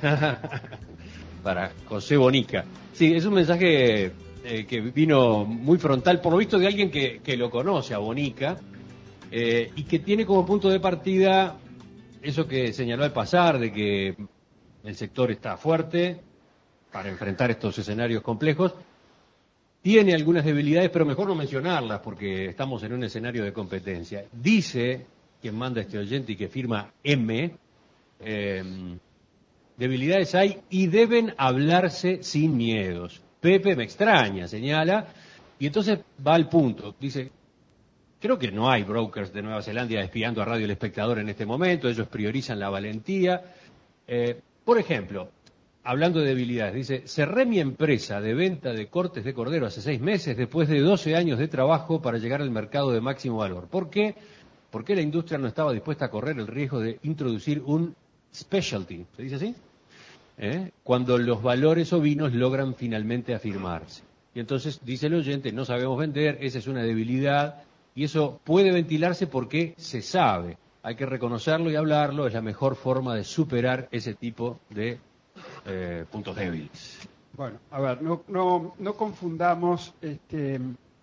Para José Bonica. Sí, es un mensaje eh, que vino muy frontal, por lo visto de alguien que, que lo conoce a Bonica, eh, y que tiene como punto de partida eso que señaló al pasar, de que el sector está fuerte para enfrentar estos escenarios complejos. Tiene algunas debilidades, pero mejor no mencionarlas porque estamos en un escenario de competencia. Dice quien manda este oyente y que firma M, eh, debilidades hay y deben hablarse sin miedos. Pepe me extraña, señala, y entonces va al punto. Dice, creo que no hay brokers de Nueva Zelanda espiando a Radio El Espectador en este momento, ellos priorizan la valentía. Eh, por ejemplo, hablando de debilidades, dice, cerré mi empresa de venta de cortes de cordero hace seis meses después de doce años de trabajo para llegar al mercado de máximo valor. ¿Por qué? Porque la industria no estaba dispuesta a correr el riesgo de introducir un specialty, ¿se dice así? ¿Eh? Cuando los valores ovinos logran finalmente afirmarse. Y entonces, dice el oyente, no sabemos vender, esa es una debilidad, y eso puede ventilarse porque se sabe. Hay que reconocerlo y hablarlo, es la mejor forma de superar ese tipo de eh, puntos débiles. Bueno, a ver, no, no, no confundamos este,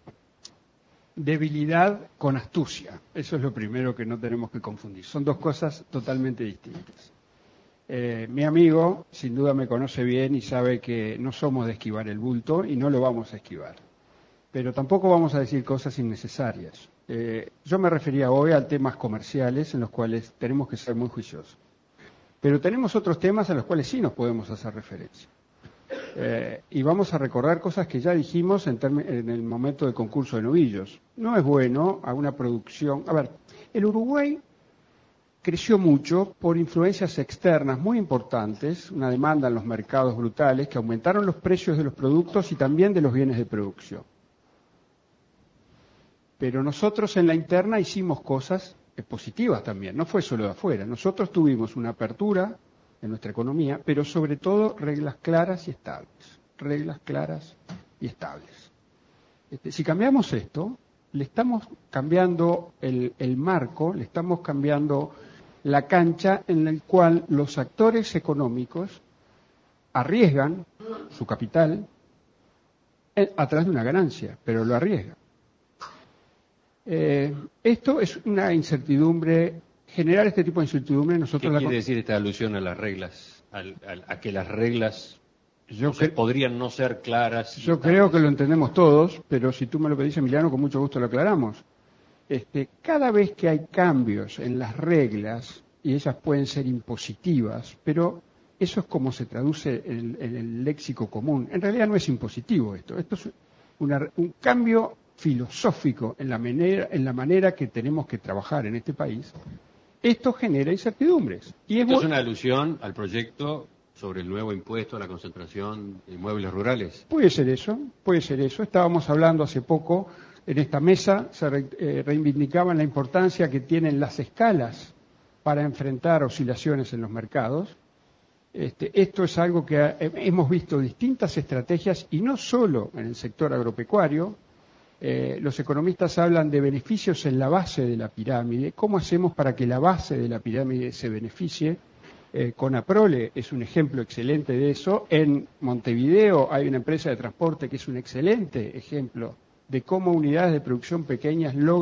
debilidad con astucia. Eso es lo primero que no tenemos que confundir. Son dos cosas totalmente distintas. Eh, mi amigo, sin duda me conoce bien y sabe que no somos de esquivar el bulto y no lo vamos a esquivar. Pero tampoco vamos a decir cosas innecesarias. Eh, yo me refería hoy a temas comerciales en los cuales tenemos que ser muy juiciosos. Pero tenemos otros temas a los cuales sí nos podemos hacer referencia. Eh, y vamos a recordar cosas que ya dijimos en, en el momento del concurso de novillos. No es bueno a una producción... A ver, el Uruguay creció mucho por influencias externas muy importantes, una demanda en los mercados brutales que aumentaron los precios de los productos y también de los bienes de producción. Pero nosotros en la interna hicimos cosas positivas también, no fue solo de afuera. Nosotros tuvimos una apertura en nuestra economía, pero sobre todo reglas claras y estables. Reglas claras y estables. Este, si cambiamos esto, le estamos cambiando el, el marco, le estamos cambiando la cancha en la cual los actores económicos arriesgan su capital a través de una ganancia, pero lo arriesgan. Eh, esto es una incertidumbre, generar este tipo de incertidumbre nosotros... ¿Qué la quiere decir esta alusión a las reglas? Al, al, a que las reglas yo no sé, podrían no ser claras. Yo creo que lo entendemos todos, pero si tú me lo pedís, Emiliano, con mucho gusto lo aclaramos. Este, cada vez que hay cambios en las reglas, y ellas pueden ser impositivas, pero eso es como se traduce en, en el léxico común. En realidad no es impositivo esto, esto es una, un cambio filosófico en la manera, en la manera que tenemos que trabajar en este país. Esto genera incertidumbres. Y es ¿Esto es una alusión al proyecto sobre el nuevo impuesto a la concentración de inmuebles rurales? Puede ser eso, puede ser eso. Estábamos hablando hace poco en esta mesa, se re, eh, reivindicaban la importancia que tienen las escalas para enfrentar oscilaciones en los mercados. Este, esto es algo que ha, hemos visto distintas estrategias, y no solo en el sector agropecuario. Eh, los economistas hablan de beneficios en la base de la pirámide. ¿Cómo hacemos para que la base de la pirámide se beneficie? Eh, Conaprole es un ejemplo excelente de eso. En Montevideo hay una empresa de transporte que es un excelente ejemplo de cómo unidades de producción pequeñas logran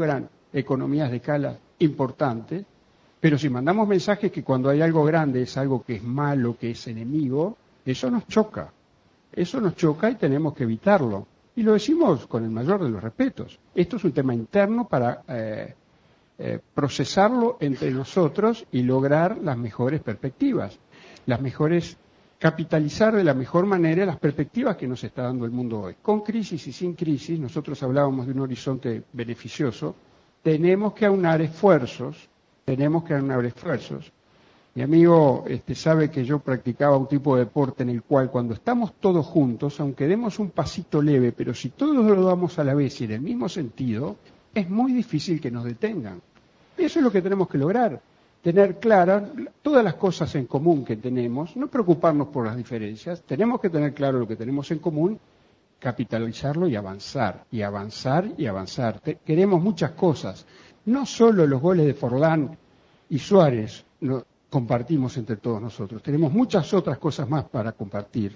economías de escala importantes, pero si mandamos mensajes que cuando hay algo grande es algo que es malo, que es enemigo, eso nos choca. Eso nos choca y tenemos que evitarlo. Y lo decimos con el mayor de los respetos. Esto es un tema interno para eh, eh, procesarlo entre nosotros y lograr las mejores perspectivas, las mejores, capitalizar de la mejor manera las perspectivas que nos está dando el mundo hoy. Con crisis y sin crisis, nosotros hablábamos de un horizonte beneficioso, tenemos que aunar esfuerzos, tenemos que aunar esfuerzos. Mi amigo este, sabe que yo practicaba un tipo de deporte en el cual cuando estamos todos juntos, aunque demos un pasito leve, pero si todos lo damos a la vez y en el mismo sentido, es muy difícil que nos detengan. Eso es lo que tenemos que lograr, tener claras todas las cosas en común que tenemos, no preocuparnos por las diferencias, tenemos que tener claro lo que tenemos en común, capitalizarlo y avanzar, y avanzar y avanzar. Te, queremos muchas cosas, no solo los goles de Forlán y Suárez lo compartimos entre todos nosotros, tenemos muchas otras cosas más para compartir,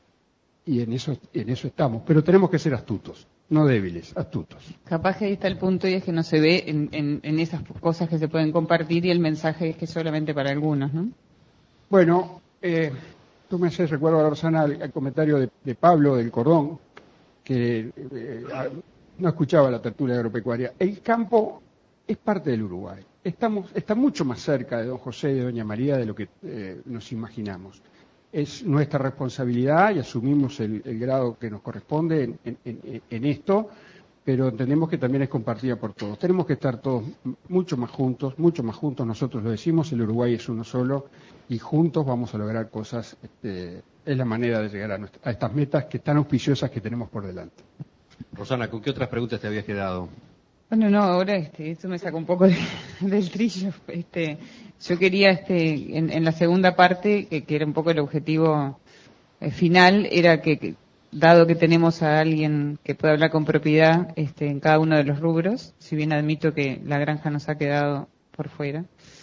y en eso, en eso estamos, pero tenemos que ser astutos. No débiles, astutos. Capaz que ahí está el punto y es que no se ve en, en, en esas cosas que se pueden compartir y el mensaje es que solamente para algunos, ¿no? Bueno, eh, tú me haces recuerdo a Rosana al, al comentario de, de Pablo del Cordón, que eh, no escuchaba la tertulia agropecuaria. El campo es parte del Uruguay. Estamos, está mucho más cerca de don José y de doña María de lo que eh, nos imaginamos. Es nuestra responsabilidad y asumimos el, el grado que nos corresponde en, en, en, en esto, pero entendemos que también es compartida por todos. Tenemos que estar todos mucho más juntos, mucho más juntos, nosotros lo decimos, el Uruguay es uno solo y juntos vamos a lograr cosas, este, es la manera de llegar a, nuestra, a estas metas que tan auspiciosas que tenemos por delante. Rosana, ¿con qué otras preguntas te habías quedado? Bueno, no, ahora este, esto me saca un poco de, del trillo. Este, yo quería, este, en, en la segunda parte, que, que era un poco el objetivo eh, final, era que, que, dado que tenemos a alguien que puede hablar con propiedad este, en cada uno de los rubros, si bien admito que la granja nos ha quedado por fuera,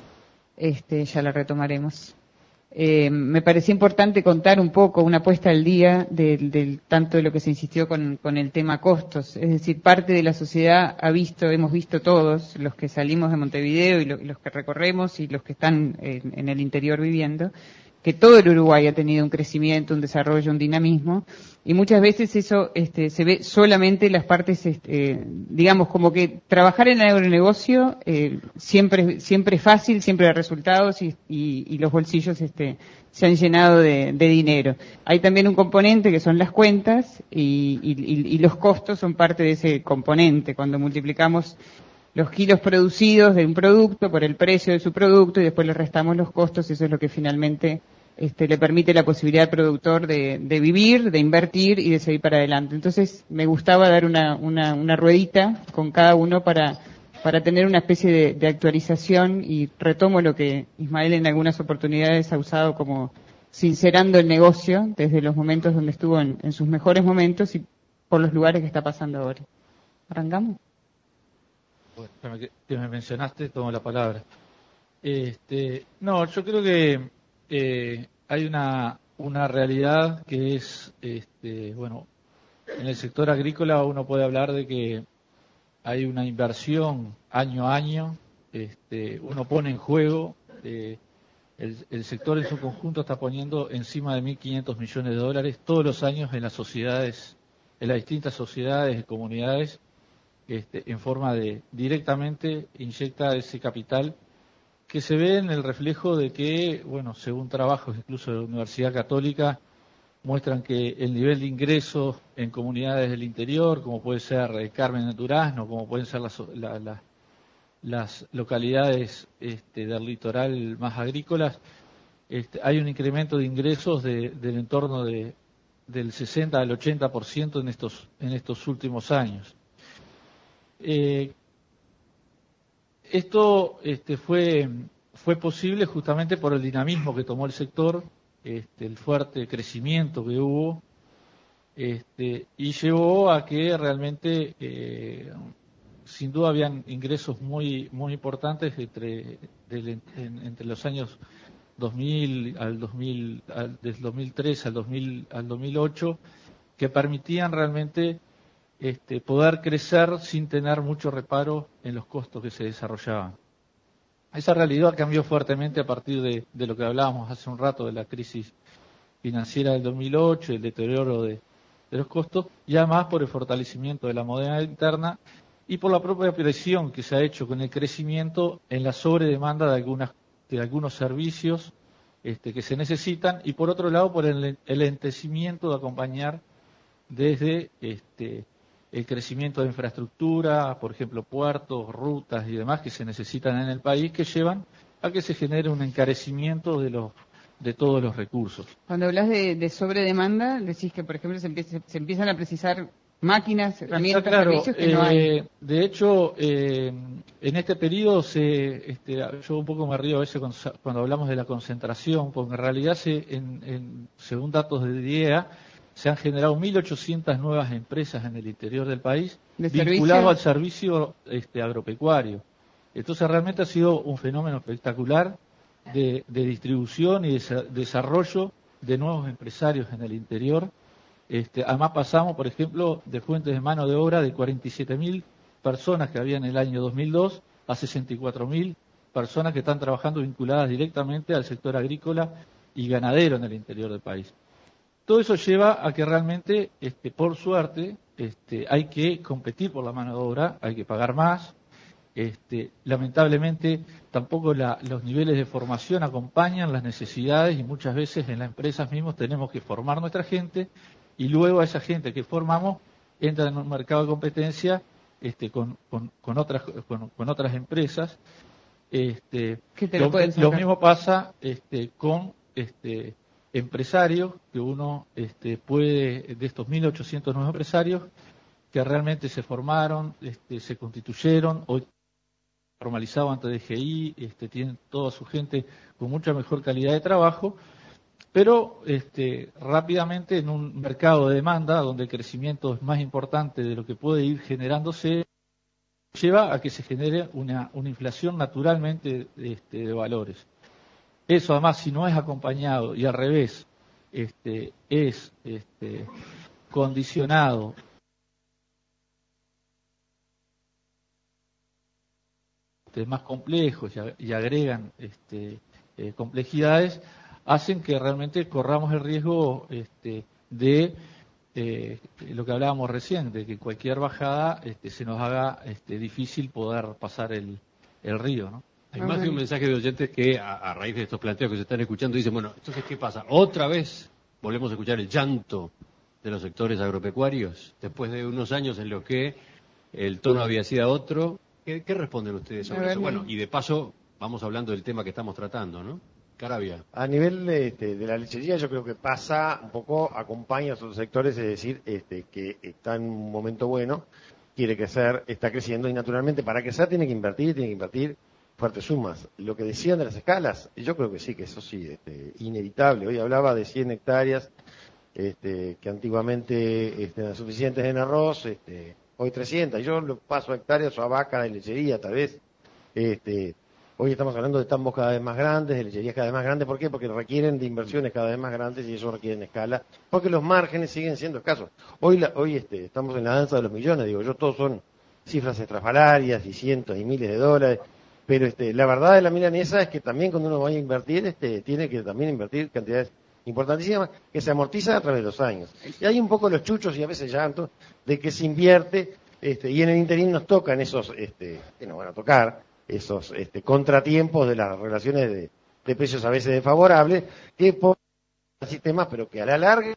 este, ya la retomaremos. Eh, me parecía importante contar un poco una puesta al día del, del tanto de lo que se insistió con, con el tema costos. Es decir, parte de la sociedad ha visto, hemos visto todos, los que salimos de Montevideo y lo, los que recorremos y los que están en, en el interior viviendo, que todo el Uruguay ha tenido un crecimiento, un desarrollo, un dinamismo, y muchas veces eso este, se ve solamente las partes, este, digamos, como que trabajar en el agronegocio eh, siempre, siempre es fácil, siempre da resultados y, y, y los bolsillos este, se han llenado de, de dinero. Hay también un componente que son las cuentas y, y, y los costos son parte de ese componente. Cuando multiplicamos los kilos producidos de un producto por el precio de su producto y después le restamos los costos, eso es lo que finalmente este, le permite la posibilidad al productor de, de vivir, de invertir y de seguir para adelante. Entonces me gustaba dar una, una, una ruedita con cada uno para, para tener una especie de, de actualización y retomo lo que Ismael en algunas oportunidades ha usado como sincerando el negocio desde los momentos donde estuvo en, en sus mejores momentos y por los lugares que está pasando ahora. ¿Arrancamos? Bueno, que, que me mencionaste, tomo la palabra. Este, no, yo creo que eh, hay una una realidad que es, este, bueno, en el sector agrícola uno puede hablar de que hay una inversión año a año, este, uno pone en juego, eh, el, el sector en su conjunto está poniendo encima de mil quinientos millones de dólares todos los años en las sociedades, en las distintas sociedades y comunidades. Este, en forma de directamente inyecta ese capital que se ve en el reflejo de que, bueno, según trabajos incluso de la Universidad Católica, muestran que el nivel de ingresos en comunidades del interior, como puede ser eh, Carmen de Durazno, como pueden ser las, la, la, las localidades este, del litoral más agrícolas, este, hay un incremento de ingresos de, del entorno de, del sesenta al ochenta por ciento en estos, en estos últimos años. Eh, esto este, fue, fue posible justamente por el dinamismo que tomó el sector, este, el fuerte crecimiento que hubo, este, y llevó a que realmente, eh, sin duda, habían ingresos muy muy importantes entre, del, en, entre los años dos mil al dos mil, al, del dos mil tres al dos mil, al dos mil ocho, que permitían realmente este, poder crecer sin tener mucho reparo en los costos que se desarrollaban. Esa realidad cambió fuertemente a partir de, de lo que hablábamos hace un rato de la crisis financiera del dos mil ocho, el deterioro de, de los costos, y además por el fortalecimiento de la moneda interna y por la propia presión que se ha hecho con el crecimiento en la sobredemanda de, algunas, de algunos servicios este, que se necesitan, y por otro lado por el, el lentecimiento de acompañar desde este, el crecimiento de infraestructura, por ejemplo puertos, rutas y demás que se necesitan en el país, que llevan a que se genere un encarecimiento de los de todos los recursos. Cuando hablas de, de sobredemanda, decís que, por ejemplo, se, empieza, se empiezan a precisar máquinas, herramientas, claro, servicios que eh, no hay. De hecho, eh, en este periodo, se, este, yo un poco me río a veces cuando, cuando hablamos de la concentración, porque en realidad, se, en, en, según datos de D I E A, se han generado mil ochocientas nuevas empresas en el interior del país vinculadas al servicio este, agropecuario. Entonces, realmente ha sido un fenómeno espectacular de, de distribución y de desarrollo de nuevos empresarios en el interior. Este, además pasamos, por ejemplo, de fuentes de mano de obra de cuarenta y siete mil personas que había en el año dos mil dos a sesenta y cuatro mil personas que están trabajando vinculadas directamente al sector agrícola y ganadero en el interior del país. Todo eso lleva a que realmente, este, por suerte, este, hay que competir por la mano de obra, hay que pagar más. Este, lamentablemente tampoco la, los niveles de formación acompañan las necesidades y muchas veces en las empresas mismas tenemos que formar nuestra gente y luego a esa gente que formamos entra en un mercado de competencia este, con, con, con, otras, con, con otras empresas. Este, lo, lo, lo mismo pasa este, con este, empresarios que uno este, puede, de estos mil ochocientos nuevos empresarios que realmente se formaron, este, se constituyeron, hoy formalizado ante D G I, este, tienen toda su gente con mucha mejor calidad de trabajo, pero este, rápidamente en un mercado de demanda donde el crecimiento es más importante de lo que puede ir generándose, lleva a que se genere una, una inflación naturalmente este, de valores. Eso además, si no es acompañado y al revés, este, es este, condicionado más complejos y agregan este, eh, complejidades, hacen que realmente corramos el riesgo este, de eh, lo que hablábamos recién, de que cualquier bajada este, se nos haga este, difícil poder pasar el, el río, ¿no? Hay más de un mensaje de oyentes que a, a raíz de estos planteos que se están escuchando dicen, bueno, entonces ¿qué pasa? ¿Otra vez volvemos a escuchar el llanto de los sectores agropecuarios después de unos años en los que el tono había sido otro? ¿Qué, qué responden ustedes sobre eso? Bueno, y de paso vamos hablando del tema que estamos tratando, ¿no? Caravia. A nivel este, de la lechería yo creo que pasa un poco, acompaña a otros sectores, es decir, este, que está en un momento bueno, quiere crecer, está creciendo y naturalmente para crecer tiene que invertir, tiene que invertir fuertes sumas. Lo que decían de las escalas, yo creo que sí, que eso sí, este, inevitable. Hoy hablaba de cien hectáreas este, que antiguamente este, eran suficientes en arroz, este, hoy trescientas, yo lo paso a hectáreas o a vacas de lechería tal vez. Este, hoy estamos hablando de tambos cada vez más grandes, de lecherías cada vez más grandes. ¿Por qué? Porque requieren de inversiones cada vez más grandes y eso requiere escala, porque los márgenes siguen siendo escasos. Hoy la, hoy este, estamos en la danza de los millones, digo yo, todos son cifras estrafalarias y cientos y miles de dólares, pero este, la verdad de la milanesa es que también cuando uno vaya a invertir, este, tiene que también invertir cantidades importantísimas que se amortizan a través de los años. Y hay un poco los chuchos y a veces llantos de que se invierte este, y en el interín nos tocan esos, este, que nos van a tocar, esos este, contratiempos de las relaciones de, de precios a veces desfavorables, que por sistemas, pero que a la larga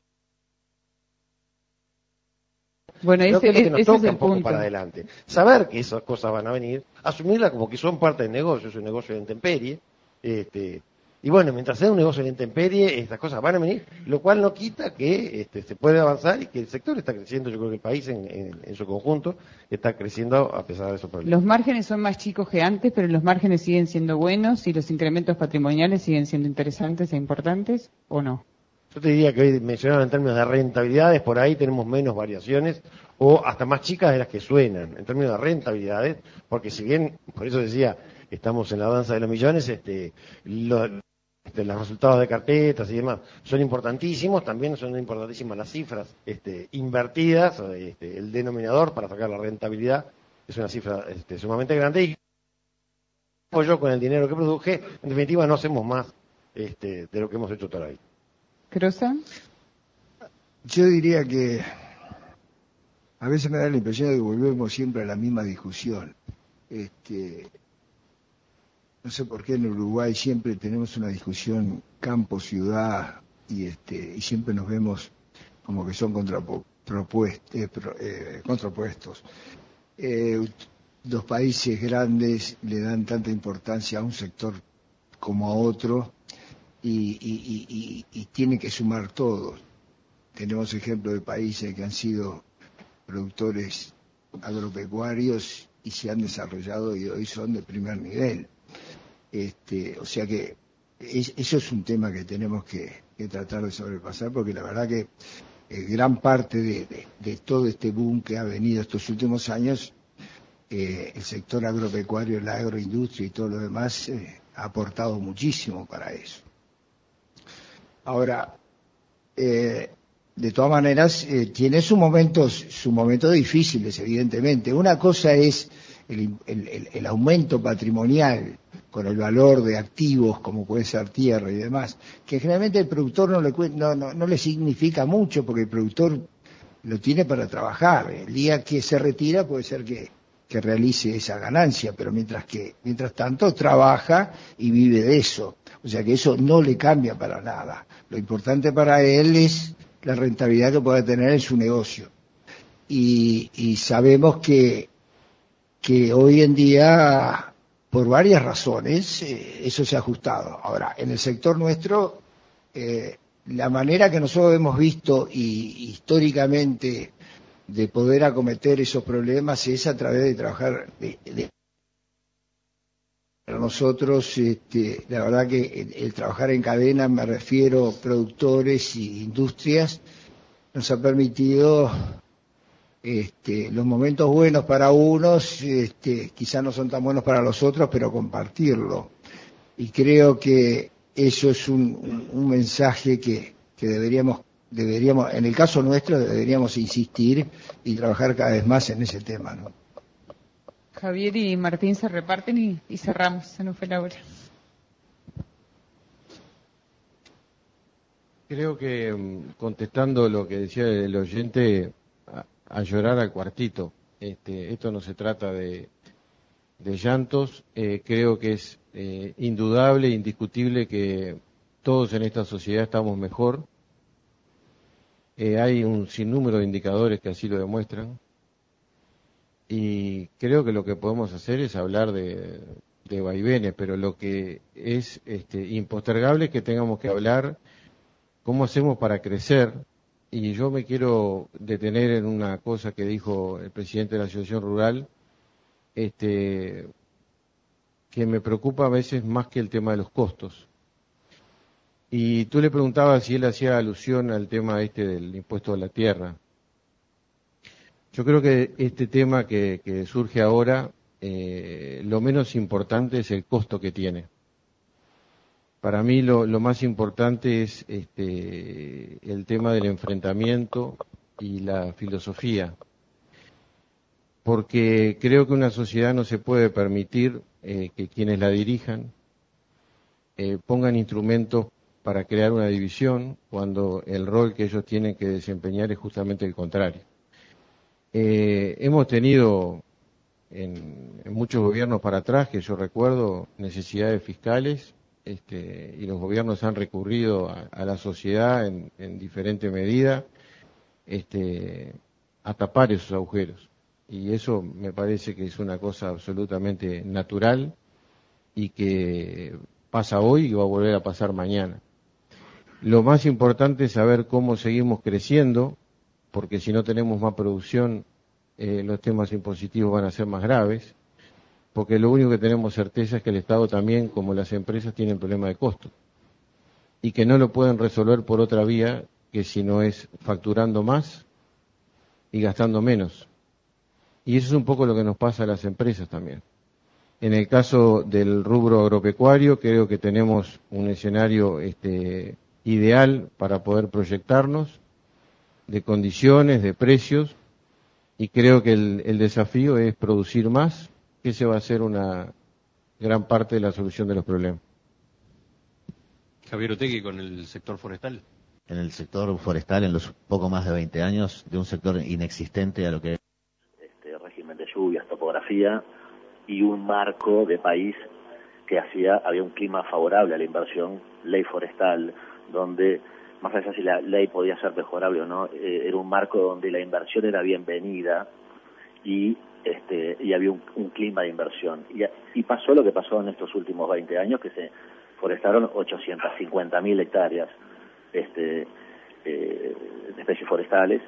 bueno, creo ese, que es lo que nos ese toca es el un poco punto. para adelante. Saber que esas cosas van a venir, asumirlas como que son parte del negocio, es un negocio de intemperie, este, y bueno, mientras sea un negocio de intemperie, estas cosas van a venir, lo cual no quita que este, se puede avanzar y que el sector está creciendo. Yo creo que el país en, en, en su conjunto está creciendo a pesar de esos problemas. Los márgenes son más chicos que antes, pero los márgenes siguen siendo buenos y los incrementos patrimoniales siguen siendo interesantes e importantes, ¿o no? Yo te diría que hoy mencionaban en términos de rentabilidades, por ahí tenemos menos variaciones o hasta más chicas de las que suenan en términos de rentabilidades, porque si bien, por eso decía, estamos en la danza de los millones, este, lo, este, los resultados de carpetas y demás son importantísimos, también son importantísimas las cifras este, invertidas, este, el denominador para sacar la rentabilidad es una cifra este, sumamente grande y yo con el dinero que produje, en definitiva no hacemos más este, de lo que hemos hecho hasta ahí. ¿Crosa? Yo diría que a veces me da la impresión de que volvemos siempre a la misma discusión. Este, no sé por qué en Uruguay siempre tenemos una discusión campo-ciudad y, este, y siempre nos vemos como que son contrapuestos. Eh, eh, contrapuestos. Eh, los países grandes le dan tanta importancia a un sector como a otro y, y, y, y, y tienen que sumar todos. Tenemos ejemplos de países que han sido productores agropecuarios y se han desarrollado y hoy son de primer nivel. Este, o sea que es, eso es un tema que tenemos que, que tratar de sobrepasar, porque la verdad que eh, gran parte de, de, de todo este boom que ha venido estos últimos años, eh, el sector agropecuario, la agroindustria y todo lo demás eh, ha aportado muchísimo para eso. Ahora, eh, de todas maneras, eh, tiene sus momentos, sus momentos difíciles, evidentemente. Una cosa es el, el, el, el aumento patrimonial con el valor de activos, como puede ser tierra y demás, que generalmente el productor no le, no, no, no le significa mucho, porque el productor lo tiene para trabajar. El día que se retira puede ser que, que realice esa ganancia, pero mientras que mientras tanto trabaja y vive de eso. O sea que eso no le cambia para nada. Lo importante para él es la rentabilidad que pueda tener en su negocio. Y, y sabemos que, que hoy en día, por varias razones, eh, eso se ha ajustado. Ahora, en el sector nuestro, eh, la manera que nosotros hemos visto y históricamente de poder acometer esos problemas es a través de trabajar de, de para nosotros, este, la verdad que el, el trabajar en cadena, me refiero productores y industrias, nos ha permitido este, los momentos buenos para unos, este, quizás no son tan buenos para los otros, pero compartirlo. Y creo que eso es un, un, un mensaje que, que deberíamos, deberíamos, en el caso nuestro, deberíamos insistir y trabajar cada vez más en ese tema, ¿no? Javier y Martín se reparten y, y cerramos, se nos fue la hora. Creo que, contestando lo que decía el oyente, a, a llorar al cuartito. Este, esto no se trata de, de llantos. Eh, creo que es eh, indudable, indiscutible que todos en esta sociedad estamos mejor. Eh, hay un sinnúmero de indicadores que así lo demuestran. Y creo que lo que podemos hacer es hablar de, de vaivenes, pero lo que es este, impostergable es que tengamos que hablar cómo hacemos para crecer. Y yo me quiero detener en una cosa que dijo el presidente de la Asociación Rural, este, que me preocupa a veces más que el tema de los costos. Y tú le preguntabas si él hacía alusión al tema este del impuesto a la tierra. Yo creo que este tema que, que surge ahora, eh, lo menos importante es el costo que tiene. Para mí lo, lo más importante es este, el tema del enfrentamiento y la filosofía. Porque creo que una sociedad no se puede permitir eh, que quienes la dirijan eh, pongan instrumentos para crear una división cuando el rol que ellos tienen que desempeñar es justamente el contrario. Eh, hemos tenido en, en muchos gobiernos para atrás, que yo recuerdo, necesidades fiscales, este, y los gobiernos han recurrido a, a la sociedad en, en diferente medida este, a tapar esos agujeros. Y eso me parece que es una cosa absolutamente natural y que pasa hoy y va a volver a pasar mañana. Lo más importante es saber cómo seguimos creciendo, porque si no tenemos más producción, eh, los temas impositivos van a ser más graves, porque lo único que tenemos certeza es que el Estado también, como las empresas, tienen problemas de costo, y que no lo pueden resolver por otra vía que si no es facturando más y gastando menos. Y eso es un poco lo que nos pasa a las empresas también. En el caso del rubro agropecuario, creo que tenemos un escenario este, ideal para poder proyectarnos, de condiciones, de precios, y creo que el, el desafío es producir más, que ese va a ser una gran parte de la solución de los problemas. Javier Otegui, con el sector forestal. En el sector forestal, en los poco más de veinte años, de un sector inexistente a lo que es este régimen de lluvias, topografía y un marco de país que hacía, había un clima favorable a la inversión, ley forestal, donde, más allá si la ley podía ser mejorable o no, eh, era un marco donde la inversión era bienvenida y este y había un, un clima de inversión. Y, y pasó lo que pasó en estos últimos veinte años, que se forestaron ochocientas cincuenta mil hectáreas este, eh, de especies forestales.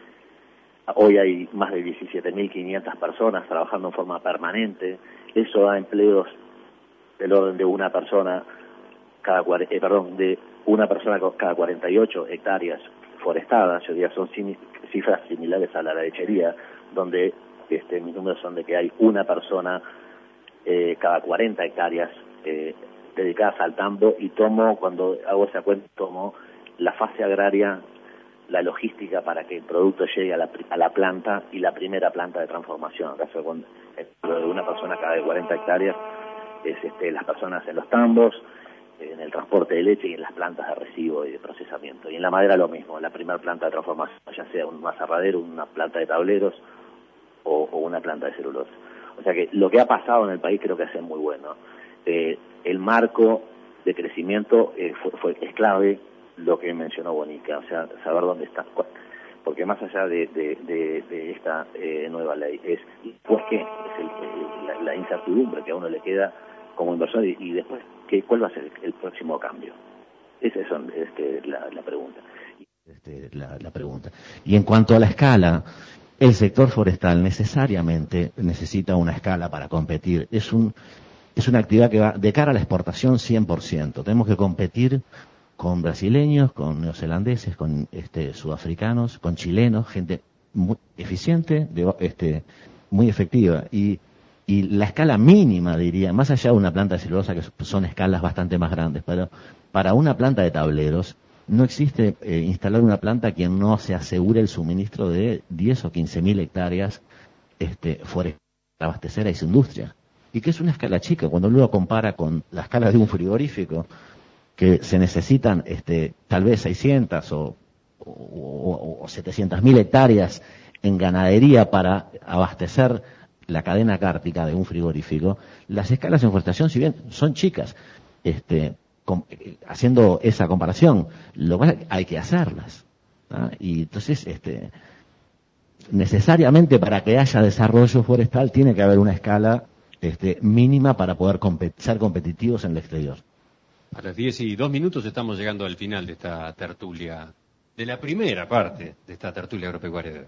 Hoy hay más de diecisiete mil quinientas personas trabajando en forma permanente. Eso da empleos del orden de una persona cada eh, perdón, de una persona cada cuarenta y ocho hectáreas forestadas. Yo diría son cifras similares a la lechería, donde este, mis números son de que hay una persona eh, cada cuarenta hectáreas eh, dedicadas al tambo, y tomo, cuando hago esa cuenta, tomo la fase agraria, la logística para que el producto llegue a la, a la planta y la primera planta de transformación. En caso de, cuando, de una persona cada cuarenta hectáreas, es este, las personas en los tambos, en el transporte de leche y en las plantas de recibo y de procesamiento. Y en la madera lo mismo, la primera planta de transformación, ya sea un aserradero, una planta de tableros o, o una planta de celulosa. O sea que lo que ha pasado en el país creo que es muy bueno. Eh, el marco de crecimiento eh, fue, fue, es clave lo que mencionó Bonica, o sea, saber dónde está. Porque más allá de, de, de, de esta eh, nueva ley, es ¿por qué? Es el, el, la, la incertidumbre que a uno le queda como inversor y, y después, ¿qué, ¿cuál va a ser el, el próximo cambio? Esa es este, la, la pregunta. Este, la, la pregunta. Y en cuanto a la escala, el sector forestal necesariamente necesita una escala para competir. Es un es una actividad que va de cara a la exportación cien por ciento. Tenemos que competir con brasileños, con neozelandeses, con este, sudafricanos, con chilenos, gente muy eficiente, de, este, muy efectiva. Y, y la escala mínima, diría, más allá de una planta de celulosa, que son escalas bastante más grandes, pero para una planta de tableros no existe eh, instalar una planta que no se asegure el suministro de diez o quince mil hectáreas este, forestales para abastecer a esa industria. Y que es una escala chica, cuando uno lo compara con la escala de un frigorífico, que se necesitan este, tal vez seiscientas o, o, o setecientas mil hectáreas en ganadería para abastecer la cadena cártica de un frigorífico. Las escalas en forestación, si bien son chicas, este, com, haciendo esa comparación, lo cual hay que hacerlas, ¿no? Y entonces, este, necesariamente para que haya desarrollo forestal tiene que haber una escala este, mínima para poder compet- ser competitivos en el exterior. A las diez y dos minutos estamos llegando al final de esta tertulia, de la primera parte de esta tertulia agropecuaria de hoy.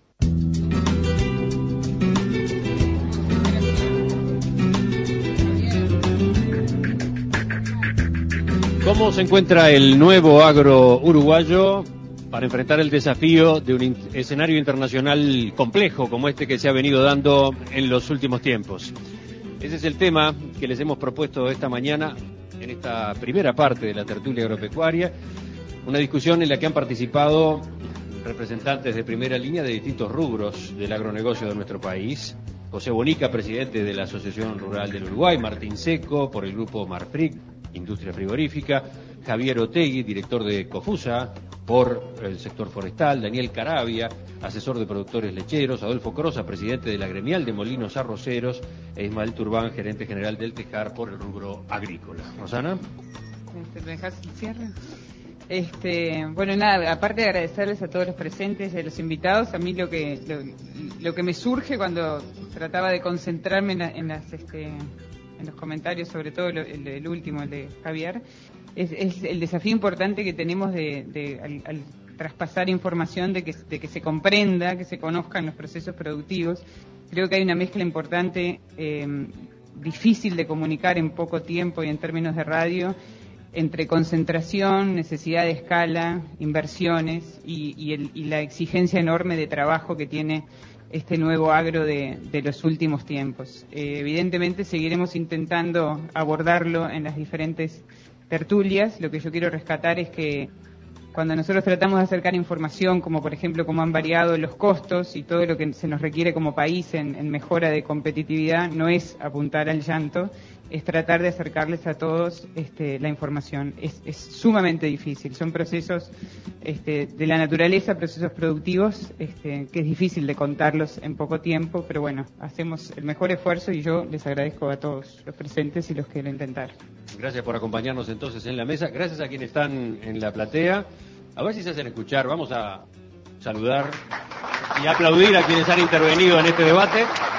¿Cómo se encuentra el nuevo agro uruguayo para enfrentar el desafío de un in- escenario internacional complejo como este que se ha venido dando en los últimos tiempos? Ese es el tema que les hemos propuesto esta mañana en esta primera parte de la tertulia agropecuaria, una discusión en la que han participado representantes de primera línea de distintos rubros del agronegocio de nuestro país. José Bonica, presidente de la Asociación Rural del Uruguay; Martín Seco, por el grupo Marfrig, Industria Frigorífica; Javier Otegui, director de COFUSA, por el sector forestal; Daniel Caravia, asesor de productores lecheros; Adolfo Crosa, presidente de la Gremial de Molinos Arroceros; e Ismael Turbán, gerente general del Tejar, por el rubro agrícola. Rosana. ¿Me dejas el cierre? Este, bueno, nada, aparte de agradecerles a todos los presentes y a los invitados, a mí lo que lo, lo que me surge cuando trataba de concentrarme en, la, en las este, en los comentarios, sobre todo el, el, el último, el de Javier, es, es el desafío importante que tenemos de, de al, al traspasar información, de que, de que se comprenda, que se conozcan los procesos productivos. Creo que hay una mezcla importante, eh, difícil de comunicar en poco tiempo y en términos de radio, entre concentración, necesidad de escala, inversiones y, y, el, y la exigencia enorme de trabajo que tiene este nuevo agro de, de los últimos tiempos. Eh, evidentemente seguiremos intentando abordarlo en las diferentes tertulias. Lo que yo quiero rescatar es que cuando nosotros tratamos de acercar información, como por ejemplo cómo han variado los costos y todo lo que se nos requiere como país en, en mejora de competitividad, no es apuntar al llanto, es tratar de acercarles a todos este, la información. Es, es sumamente difícil, son procesos este, de la naturaleza, procesos productivos, este, que es difícil de contarlos en poco tiempo, pero bueno, hacemos el mejor esfuerzo y yo les agradezco a todos los presentes y los que lo intentaron. Gracias por acompañarnos entonces en la mesa, gracias a quienes están en la platea. A ver si se hacen escuchar, vamos a saludar y aplaudir a quienes han intervenido en este debate.